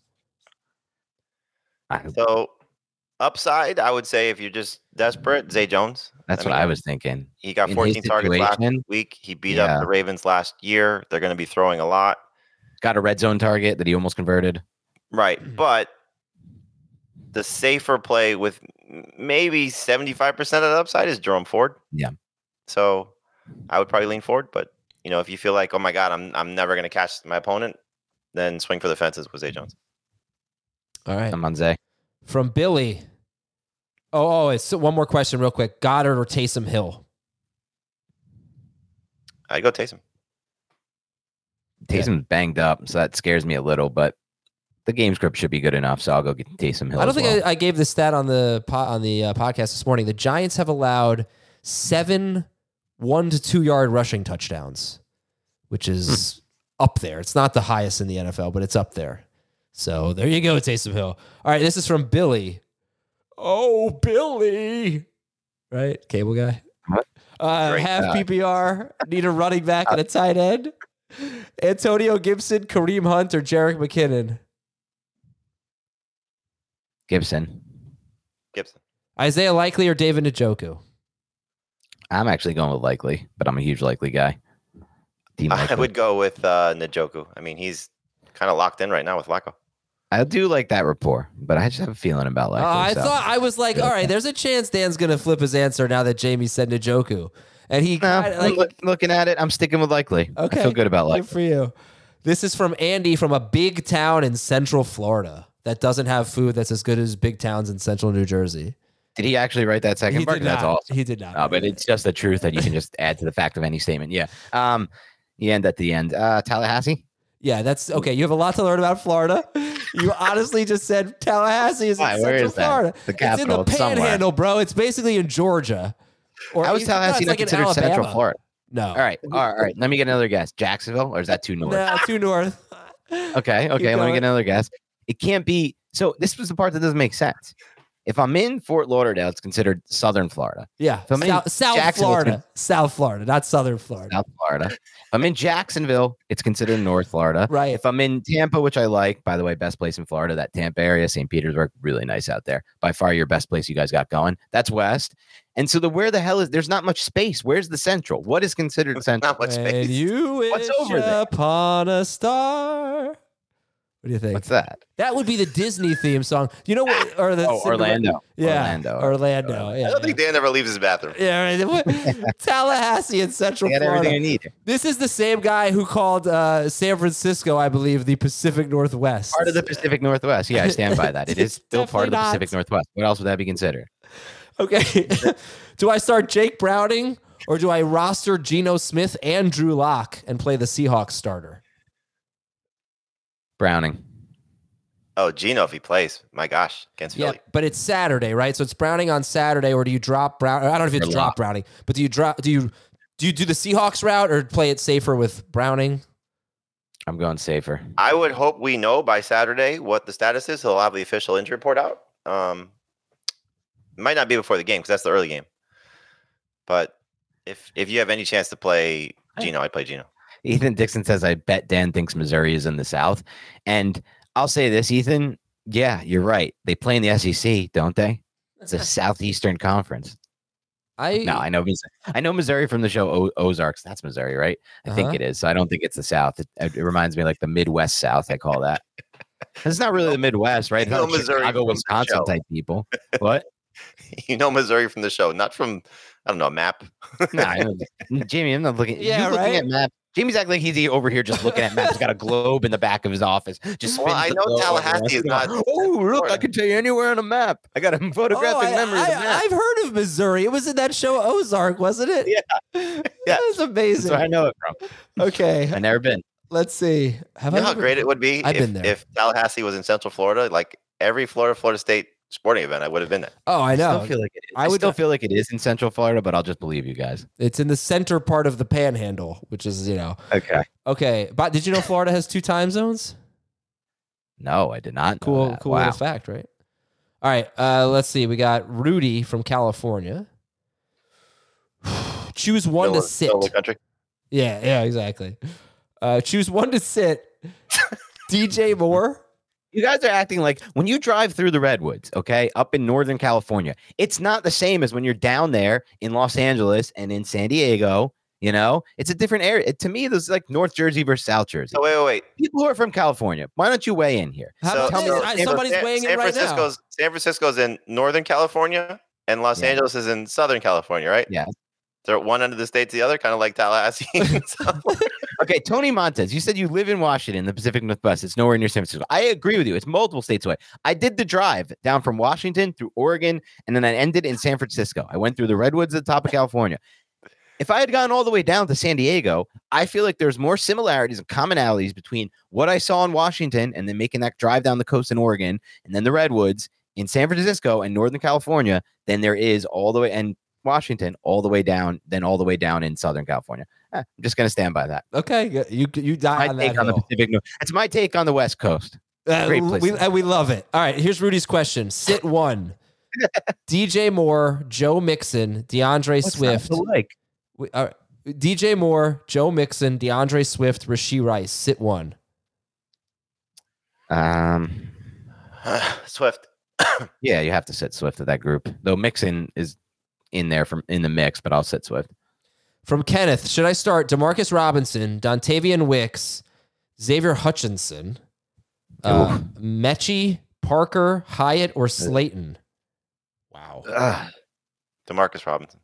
I- So upside, I would say if you're just desperate, Zay Jones. That's what mean, I was thinking. He got in fourteen his targets last situation, week. He beat yeah. up the Ravens last year. They're going to be throwing a lot. Got a red zone target that he almost converted. Right. Mm-hmm. But the safer play with maybe seventy-five percent of the upside is Jerome Ford. Yeah. So I would probably lean forward. But, you know, if you feel like, oh, my God, I'm I'm never going to catch my opponent, then swing for the fences with Zay Jones. All right. Come on, Zay. From Billy. Oh, oh, it's one more question real quick. Goddard or Taysom Hill? I'd go Taysom. Taysom's banged up, so that scares me a little, but the game script should be good enough, so I'll go get Taysom Hill. I don't as think well. I, I gave the stat on the po- on the uh, podcast this morning. The Giants have allowed seven one to two yard rushing touchdowns, which is up there. It's not the highest in the N F L, but it's up there. So there you go, Taysom Hill. All right, this is from Billy. Oh, Billy. Right? Cable guy. What? Uh, Great half guy. P P R, need a running back and a tight end. Antonio Gibson, Kareem Hunt, or Jerick McKinnon. Gibson. Gibson. Isaiah Likely or David Njoku? I'm actually going with Likely, but I'm a huge Likely guy. Team I Likely. would go with uh, Njoku. I mean, he's kind of locked in right now with Flacco. I do like that rapport, but I just have a feeling about Likely. Uh, I so. thought I was like, Yeah. all right, there's a chance Dan's gonna flip his answer now that Jamie said Njoku, and he No, kinda, I'm like, look- looking at it, I'm sticking with Likely. okay, I feel good about good Likely. for you. This is from Andy from a big town in Central Florida that doesn't have food that's as good as big towns in Central New Jersey. Did he actually write that second He part? did That's not. awesome. He did not. No, but it's just the truth that you can just add to the fact of any statement. Yeah. Um, you end at the end. Uh, Tallahassee. yeah, that's okay. You have a lot to learn about Florida. You honestly just said Tallahassee is in Why? Where Central is that? Florida. The It's in the capital. It's somewhere. Panhandle, bro. It's basically in Georgia. Or How is it's- no, Tallahassee it's not like in considered Central Alabama. Florida? No. All right. All right. All right. Let me get another guess. Jacksonville, or is that too north? No, too north. Okay. Okay. Let me going. get another guess. It can't be. So this was the part that doesn't make sense. If I'm in Fort Lauderdale, it's considered Southern Florida. Yeah, If I'm in South, South Jacksonville, it's Florida, South Florida, not Southern Florida. South Florida. If I'm in Jacksonville, it's considered North Florida. Right. If I'm in Tampa, which I like, by the way, best place in Florida, that Tampa area, Saint Petersburg, really nice out there. By far your best place you guys got going. That's West. And so the where the hell is there's not much space. Where's the Central? What is considered Central? Not much And space. you wish What's over there? upon a star. What do you think? What's that? That would be the Disney theme song. You know what? Or the Oh, Orlando. Yeah, Orlando. Orlando. Yeah, I don't think Dan ever leaves his bathroom. yeah. Right. What- Tallahassee and Central I got everything I Florida. need. This is the same guy who called uh, San Francisco, I believe, the Pacific Northwest. Part of the Pacific Northwest. Yeah, I stand by that. It is still part of the Definitely Pacific not. Northwest. What else would that be considered? Okay. Do I start Jake Browning or do I roster Geno Smith and Drew Lock and play the Seahawks starter? Browning. Oh, Gino, if he plays, my gosh, against Yeah, Philly. but it's Saturday, right? So it's Browning on Saturday, or do you drop Brown? I don't know if it's Or drop Lock. Browning, but do you drop? Do you do you do the Seahawks route or play it safer with Browning? I'm going safer. I would hope we know by Saturday what the status is. He'll have the official injury report out. Um, It might not be before the game because that's the early game. But if if you have any chance to play Geno, I'd play Geno. Ethan Dixon says, I bet Dan thinks Missouri is in the South. And I'll say this, Ethan. Yeah, you're right. They play in the S E C, don't they? It's a Southeastern Conference. I No, I know. I know Missouri from the show o- Ozarks. That's Missouri, right? I uh-huh. think it is. So I don't think it's the South. It, it reminds me like the Midwest South. I call that. It's not really the Midwest, right? It's not like Chicago, Wisconsin type people. What? You know Missouri from the show, not from I don't know a map. Nah, I don't, Jamie, I'm not looking. Yeah, you right? looking at map. Jamie's acting like he's over here just looking at maps. He's got a globe in the back of his office. Just well, I know Tallahassee is not. Oh, look! I can tell you anywhere on a map. I got a photographic oh, I, memory. I, of the map. I've heard of Missouri. It was in that show Ozark, wasn't it? Yeah, yeah, that was amazing. That's where I know it from. Okay, I've never been. Let's see. Have you I know how been? great it would be I've if, been there. if Tallahassee was in Central Florida, like every Florida, Florida State sporting event, I would have been there. Oh, I know. I still feel like it is. I, I would still feel like it is in Central Florida, but I'll just believe you guys. It's in the center part of the Panhandle, which is, you know. Okay. Okay. But did you know Florida has two time zones? No, I did not. Cool, cool wow. little fact, right? All right. Uh, let's see. We got Rudy from California. Choose one middle, to sit. Middle of the country. Yeah, yeah, exactly. Uh, choose one to sit. D J Moore. You guys are acting like when you drive through the Redwoods, okay, up in Northern California, it's not the same as when you're down there in Los Angeles and in San Diego. You know, it's a different area. It, to me, this is like North Jersey versus South Jersey. Oh, wait, wait, wait. People who are from California, why don't you weigh in here? How so, so, I, somebody's San, weighing San in right Francisco's, now. San Francisco's in Northern California and Los yeah. Angeles is in Southern California, right? Yeah. They're at one end of the state to the other, kind of like Tallahassee. Okay, Tony Montez, you said you live in Washington, the Pacific Northwest. It's nowhere near San Francisco. I agree with you. It's multiple states away. I did the drive down from Washington through Oregon, and then I ended in San Francisco. I went through the Redwoods at the top of California. If I had gone all the way down to San Diego, I feel like there's more similarities and commonalities between what I saw in Washington and then making that drive down the coast in Oregon and then the Redwoods in San Francisco and Northern California than there is all the way and Washington all the way down, then all the way down in Southern California. Eh, I'm just going to stand by that. Okay, you you die my on take that on hill. the Pacific North. It's my take on the West Coast. Uh, Great place. We, and we love it. All right, here's Rudy's question. Sit one. D J Moore, Joe Mixon, DeAndre What's Swift. Like? We, all right, D J Moore, Joe Mixon, DeAndre Swift, Rashee Rice. Sit one. Um, Swift. Yeah, you have to sit Swift of that group. Though Mixon is in there from in the mix, but I'll sit Swift. From Kenneth, should I start Demarcus Robinson, Dontavian Wicks, Xavier Hutchinson, uh, Mechie, Parker, Hyatt, or Slayton? Wow. Ugh. Demarcus Robinson.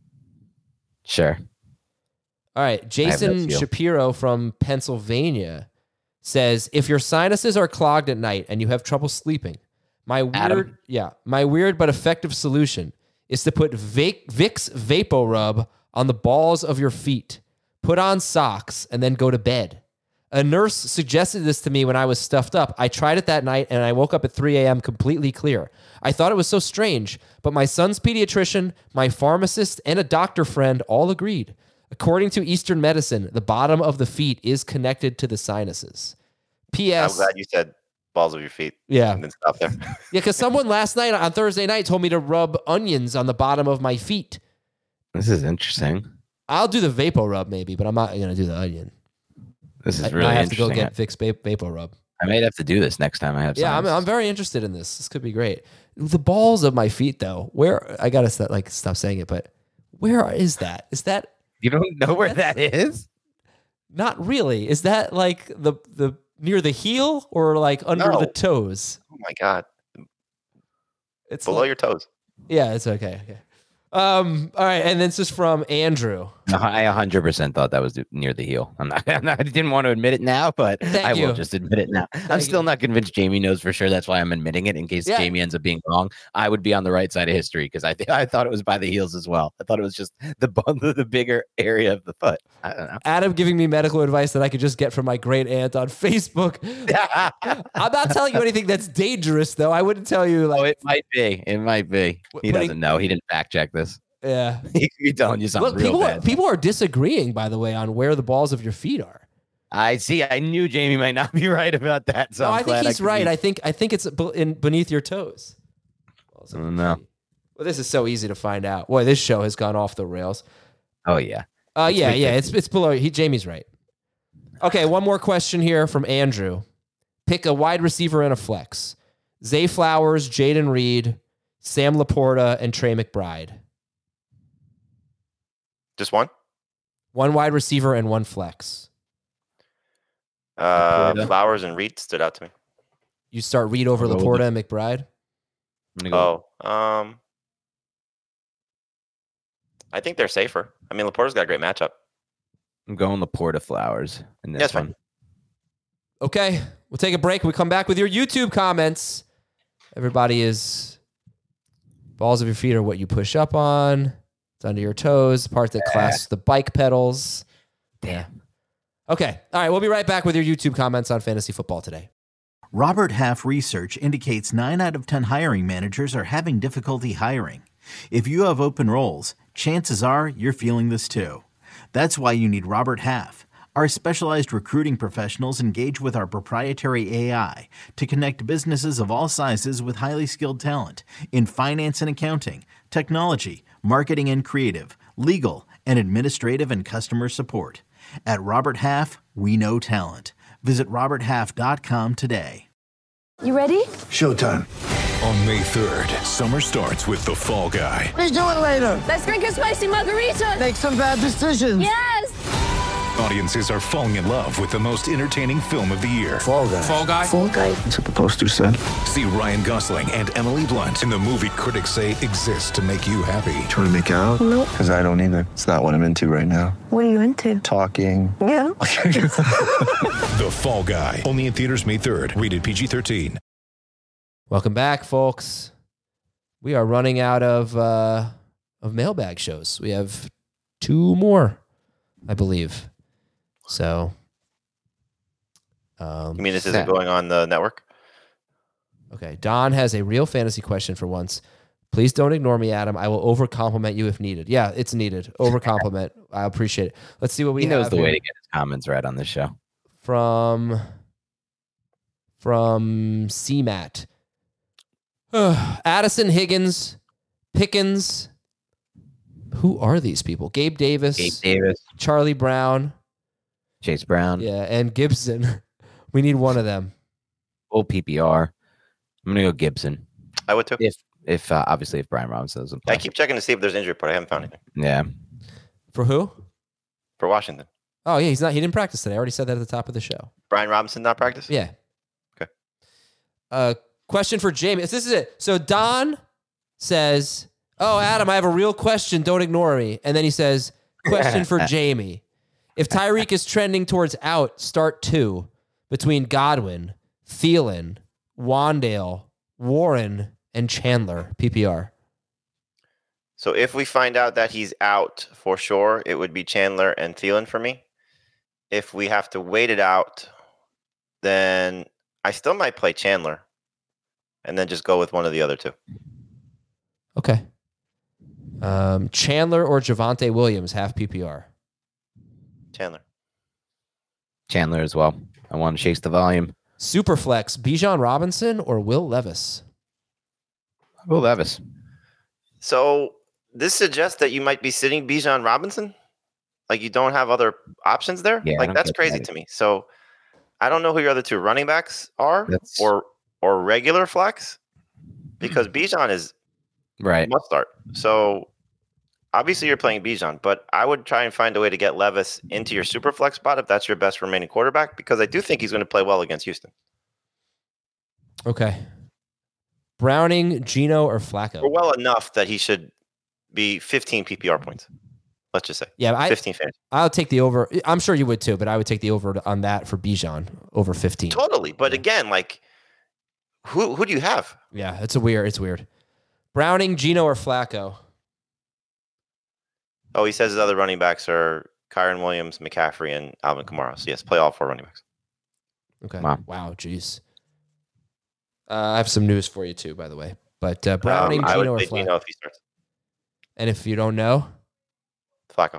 Sure. All right. Jason no Shapiro from Pennsylvania says, if your sinuses are clogged at night and you have trouble sleeping, my weird, Adam. yeah, my weird but effective solution is to put Vic, Vicks Vapor Rub on the balls of your feet, put on socks, and then go to bed. A nurse suggested this to me when I was stuffed up. I tried it that night, and I woke up at three a.m. completely clear. I thought it was so strange, but my son's pediatrician, my pharmacist, and a doctor friend all agreed. According to Eastern medicine, the bottom of the feet is connected to the sinuses. P S. I'm glad you said balls of your feet. Yeah. And then stop there. Yeah, because someone last night on Thursday night told me to rub onions on the bottom of my feet. This is interesting. I'll do the Vapor Rub maybe, but I'm not going to do the onion. This is I, really I have interesting. to go get Vicks Va- Vapor Rub. I might have to do this next time I have. Yeah, I'm, I'm very interested in this. This could be great. The balls of my feet, though. Where I gotta st- like stop saying it, but where is that? Is that you don't know where that is? Not really. Is that like the the near the heel or like under No. the toes? Oh my God. It's Below like- your toes. Yeah, it's okay. Okay. Um. All right, and this is from Andrew. No, I one hundred percent thought that was near the heel. I'm not, I'm not. I didn't want to admit it now, but Thank I you. will just admit it now. I'm Thank still you. not convinced Jamie knows for sure. That's why I'm admitting it in case Yeah. Jamie ends up being wrong. I would be on the right side of history because I th- I thought it was by the heels as well. I thought it was just the bu- the bigger area of the foot. I don't know. Adam giving me medical advice that I could just get from my great aunt on Facebook. I'm not telling you anything that's dangerous, though. I wouldn't tell you like. Oh, it might be. It might be. He Putting- doesn't know. He didn't fact check this. Yeah. He could be telling you something Look, real people are, bad. people are disagreeing, by the way, on where the balls of your feet are. I see. I knew Jamie might not be right about that. So No, I'm I think glad he's could right. be- I think I think it's be- in beneath your toes. I don't know. Well, this is so easy to find out. Boy, this show has gone off the rails. Oh yeah. Uh, It's yeah, yeah. ridiculous. It's it's below. He Jamie's right. Okay, one more question here from Andrew. Pick a wide receiver and a flex. Zay Flowers, Jaden Reed, Sam Laporta, and Trey McBride. Just one? One wide receiver and one flex. Uh, Laporta. Flowers and Reed stood out to me. You start Reed over I'll go Laporta with- and McBride. I'm gonna go. Oh, um, I think they're safer. I mean, Laporta's got a great matchup. I'm going Laporta Flowers in this Yeah, it's fine. one. Okay, we'll take a break. We come back with your YouTube comments. Everybody is balls of your feet are what you push up on. It's under your toes, the part that clasps the bike pedals. Damn. Okay, all right. We'll be right back with your YouTube comments on fantasy football today. Robert Half research indicates nine out of ten hiring managers are having difficulty hiring. If you have open roles, chances are you're feeling this too. That's why you need Robert Half. Our specialized recruiting professionals engage with our proprietary A I to connect businesses of all sizes with highly skilled talent in finance and accounting, technology, marketing and creative, legal, and administrative and customer support. At Robert Half, we know talent. Visit robert half dot com today. You ready? Showtime. On May third, summer starts with The Fall Guy. Let's do it later. Let's drink a spicy margarita. Make some bad decisions. Yes. Audiences are falling in love with the most entertaining film of the year. Fall Guy. Fall Guy? Fall guy. That's what the poster said. See Ryan Gosling and Emily Blunt in the movie critics say exists to make you happy. Trying to make it out? Nope. Because I don't either. It's not what I'm into right now. What are you into? Talking. Yeah. The Fall Guy. Only in theaters May third. Rated P G thirteen. Welcome back, folks. We are running out of uh, of mailbag shows. We have two more, I believe. So, um, You mean this isn't going on the network? okay. Don has a real fantasy question for once. Please don't ignore me, Adam. I will over compliment you if needed. Yeah, it's needed. Over compliment. I appreciate it. Let's see what we He have knows the here way to get his comments right on this show. from from C MAT. Addison Higgins, Pickens. Who are these people? Gabe Davis, Gabe Davis, Charlie Brown, Chase Brown, yeah, and Gibson. We need one of them. full P P R. I'm gonna go Gibson. I would too. If if uh, obviously if Brian Robinson doesn't play. I keep checking to see if there's injury report. I haven't found anything Yeah. For who? for Washington. Oh yeah, he's not. He didn't practice today. I already said that at the top of the show. Brian Robinson not practice? Yeah. Okay. Uh, question for Jamie. This is it. So Don says, "Oh, Adam, I have a real question. Don't ignore me." And then he says, "Question for Jamie: If Tyreek is trending towards out, start two between Godwin, Thielen, Wandale, Warren, and Chandler P P R." So if we find out that he's out for sure, it would be Chandler and Thielen for me. If we have to wait it out, then I still might play Chandler and then just go with one of the other two. Okay. Um, Chandler or Javonte Williams, half P P R. Chandler. Chandler as well. I want to chase the volume. Superflex, Bijan Robinson or Will Levis? Will Levis. So this suggests that you might be sitting Bijan Robinson? Like you don't have other options there? Yeah, I like don't that's get crazy that. to me. So I don't know who your other two running backs are That's- or or regular flex because Bijan is Right. must start. So obviously you're playing Bijan, but I would try and find a way to get Levis into your super flex spot if that's your best remaining quarterback because I do think he's going to play well against Houston. Okay. Browning, Gino, or Flacco? Or well enough that he should be fifteen P P R points. Let's just say. Yeah, I, fifteen fantasy. I'll take the over. I'm sure you would too, but I would take the over on that for Bijan over fifteen. Totally. But again, like who who do you have? Yeah, it's a weird. It's weird. Browning, Gino, or Flacco? Oh, he says his other running backs are Kyron Williams, McCaffrey, and Alvin Kamara. So yes, play all four running backs. Okay. Wow. Wow. Jeez. Uh, I have some news for you too, by the way. But uh, Browning, Um, I Gino, or would play Flacco? Gino if he starts. And if you don't know, Flacco.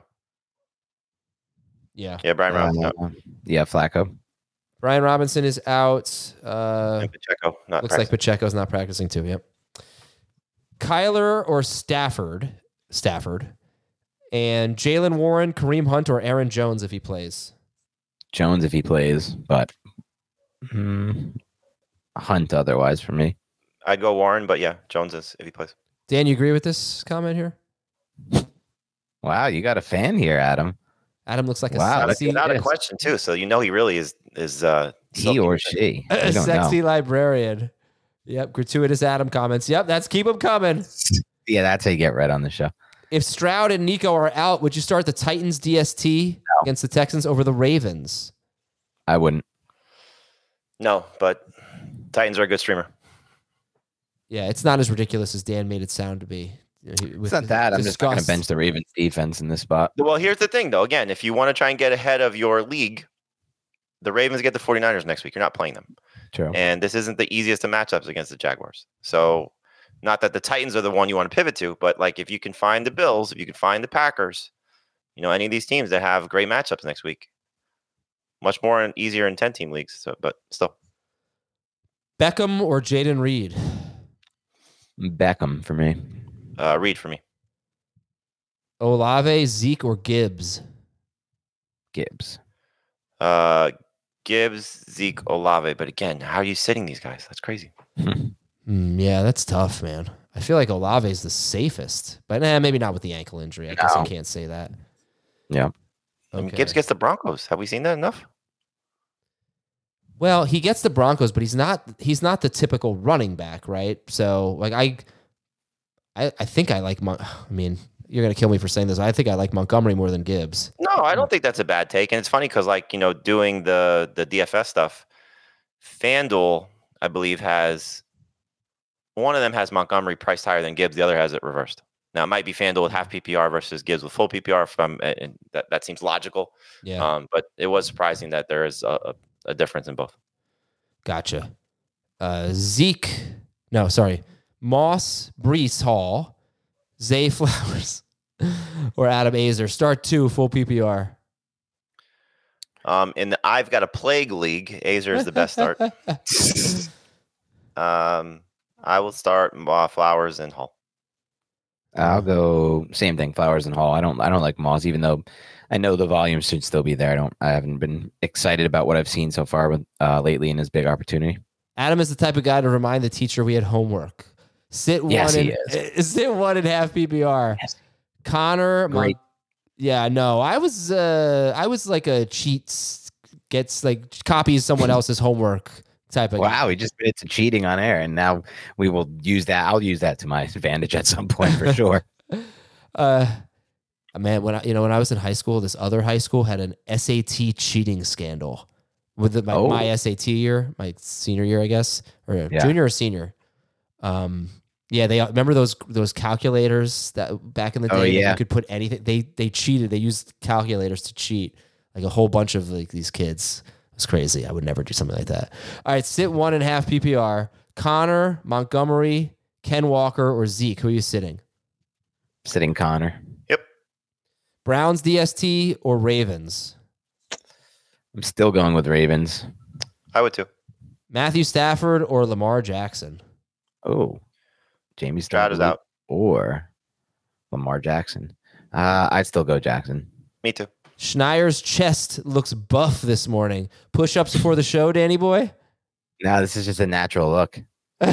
yeah, Yeah, Brian Robinson. Uh, yeah, Flacco. Brian Robinson is out. Uh, and Pacheco, not looks like Pacheco's not practicing too. Yep. Kyler or Stafford, Stafford, and Jalen Warren, Kareem Hunt, or Aaron Jones if he plays. Jones if he plays, but mm, Hunt otherwise for me. I'd go Warren, but yeah, Jones is if he plays. Dan, you agree with this comment here? Wow, you got a fan here, Adam. Adam looks like a wow, sexy, not a question too. So you know he really is is uh, he or she, a sexy know. librarian. Yep, gratuitous Adam comments. Yep, that's keep them coming. Yeah, that's how you get read on the show. If Stroud and Nico are out, would you start the Titans D S T no. against the Texans over the Ravens? I wouldn't. No, but Titans are a good streamer. Yeah, it's not as ridiculous as Dan made it sound to be. It's not that. I'm just not going to bench the Ravens defense in this spot. Well, here's the thing, though. Again, if you want to try and get ahead of your league, the Ravens get the 49ers next week. You're not playing them. True. And this isn't the easiest of matchups against the Jaguars. So not that the Titans are the one you want to pivot to, but like if you can find the Bills, if you can find the Packers, you know, any of these teams that have great matchups next week, much more and easier in ten-team leagues. So, but still. Beckham or Jaden Reed? Beckham for me. Uh, Reed for me. Olave, Zeke, or Gibbs? Gibbs. Uh, Gibbs, Zeke, Olave. But again, how are you sitting these guys? That's crazy. mm, yeah, that's tough, man. I feel like Olave is the safest, but nah, maybe not with the ankle injury. I no. guess I can't say that. Yeah. Okay. I mean, Gibbs gets the Broncos. Have we seen that enough? Well, he gets the Broncos, but he's not he's not the typical running back, right? So, like, I I, I think I like Mon- I mean, you're going to kill me for saying this. I think I like Montgomery more than Gibbs. No, I don't think that's a bad take. And it's funny because, like, you know, doing the, the D F S stuff, FanDuel, I believe, has one of them has Montgomery priced higher than Gibbs. The other has it reversed. Now, it might be FanDuel with half P P R versus Gibbs with full P P R. If I'm, and that, that seems logical. Yeah. Um, but it was surprising that there is a, a, a difference in both. Gotcha. Uh, Zeke. No, sorry. Moss, Breece Hall, Zay Flowers, or Adam Azer. Start two, full P P R. Um, in the I've got a plague league, Azer is the best start. um, I will start uh, Flowers and Hall. I'll go same thing, Flowers and Hall. I don't I don't like Moss, even though I know the volume should still be there. I don't I haven't been excited about what I've seen so far with uh, lately in his big opportunity. Adam is the type of guy to remind the teacher we had homework. Sit yes, one he and is. sit one and half P P R. Yes. Connor, great. My, yeah, no, I was uh, I was like a cheats gets like copies someone else's homework type of. Wow, guy. We just admitted to cheating on air, and now we will use that. I'll use that to my advantage at some point for sure. uh, man, when I you know when I was in high school, this other high school had an S A T cheating scandal with the, my, oh. my S A T year, my senior year, I guess, or yeah. junior or senior. Um. Yeah, they remember those those calculators that back in the day oh, yeah. you could put anything. They they cheated. They used calculators to cheat. Like a whole bunch of like these kids. It was crazy. I would never do something like that. All right, sit one and a half P P R. Connor, Montgomery, Ken Walker, or Zeke. Who are you sitting? Sitting Connor. Yep. Browns D S T or Ravens? I'm still going with Ravens. I would too. Matthew Stafford or Lamar Jackson? Oh. Jamie Stroud is out. Or Lamar Jackson. Uh, I'd still go Jackson. Me too. Schneier's chest looks buff this morning. Push-ups before the show, Danny boy? No, this is just a natural look. All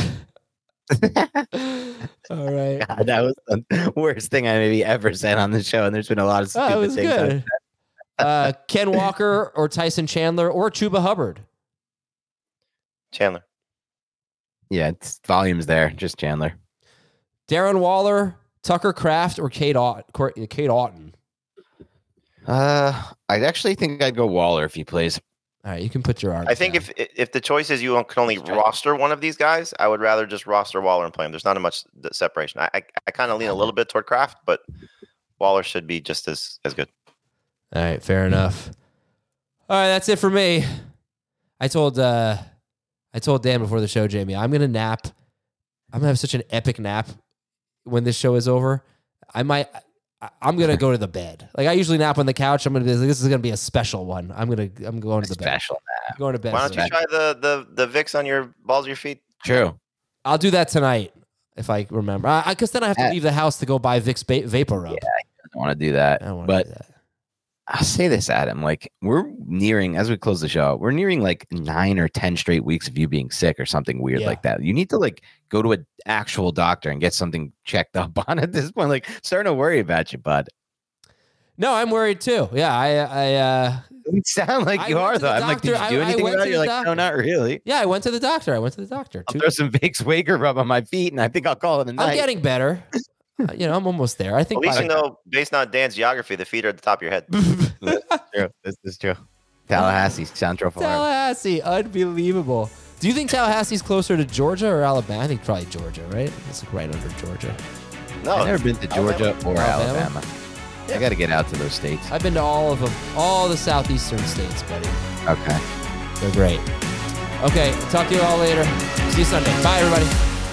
right. God, that was the worst thing I maybe ever said on the show, and there's been a lot of stupid oh, it was things. Good. uh, Ken Walker or Tyson Chandler or Chuba Hubbard? Chandler. Yeah, it's volumes there. Just Chandler. Darren Waller, Tucker Kraft, or Kate Aut- Kate Otten? Uh, I actually think I'd go Waller if he plays. All right, you can put your arm. I think down. if if the choice is you can only roster one of these guys, I would rather just roster Waller and play him. There's not a much separation. I I, I kind of lean a little bit toward Kraft, but Waller should be just as, as good. All right, fair enough. All right, that's it for me. I told uh, I told Dan before the show, Jamie, I'm gonna nap. I'm gonna have such an epic nap when this show is over. I might. I'm gonna go to the bed. Like I usually nap on the couch. I'm gonna be. This is gonna be a special one. I'm gonna. I'm going to the special bed. Special nap. I'm going to bed. Why don't you try the the the Vicks on your balls of your feet? True. I'll do that tonight. if I remember. Because then I have to Uh, leave the house to go buy Vicks ba- Vapor Rub. Yeah, I don't want to do that. I don't wanna but do that. I'll say this, Adam. Like, we're nearing, as we close the show, we're nearing like nine or ten straight weeks of you being sick or something weird Yeah. like that. You need to like go to an actual doctor and get something checked up on at this point. Like, starting to worry about you, bud. No, I'm worried too. Yeah, I, I, uh, You sound like I you went are to though. the I'm like, did doctor. you do I- I anything went about to it? You're the like, no, doctor. not really. yeah, I went to the doctor. I went to the doctor. I'll Two- throw some Vicks Waker rub on my feet, and I think I'll call it a night. I'm getting better. Uh, you know, I'm almost there. I At think. least by- you know, based on Dan's geography, the feet are at the top of your head. True. This is true. Tallahassee, Central Florida. Tallahassee, unbelievable. Do you think Tallahassee's closer to Georgia or Alabama? I think probably Georgia, right? It's like right under Georgia. No, I've never been to Georgia or Alabama? Alabama. I got to get out to those states. I've been to all of them, all the southeastern states, buddy. Okay. They're great. Okay, talk to you all later. See you Sunday. Bye, everybody.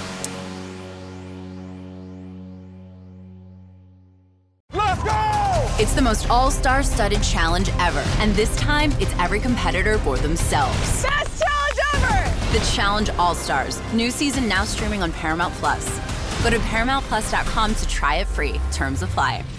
It's the most all-star studded challenge ever. And this time, it's every competitor for themselves. Best challenge ever! The Challenge All-Stars. New season now streaming on Paramount Plus. Go to Paramount Plus dot com to try it free. Terms apply.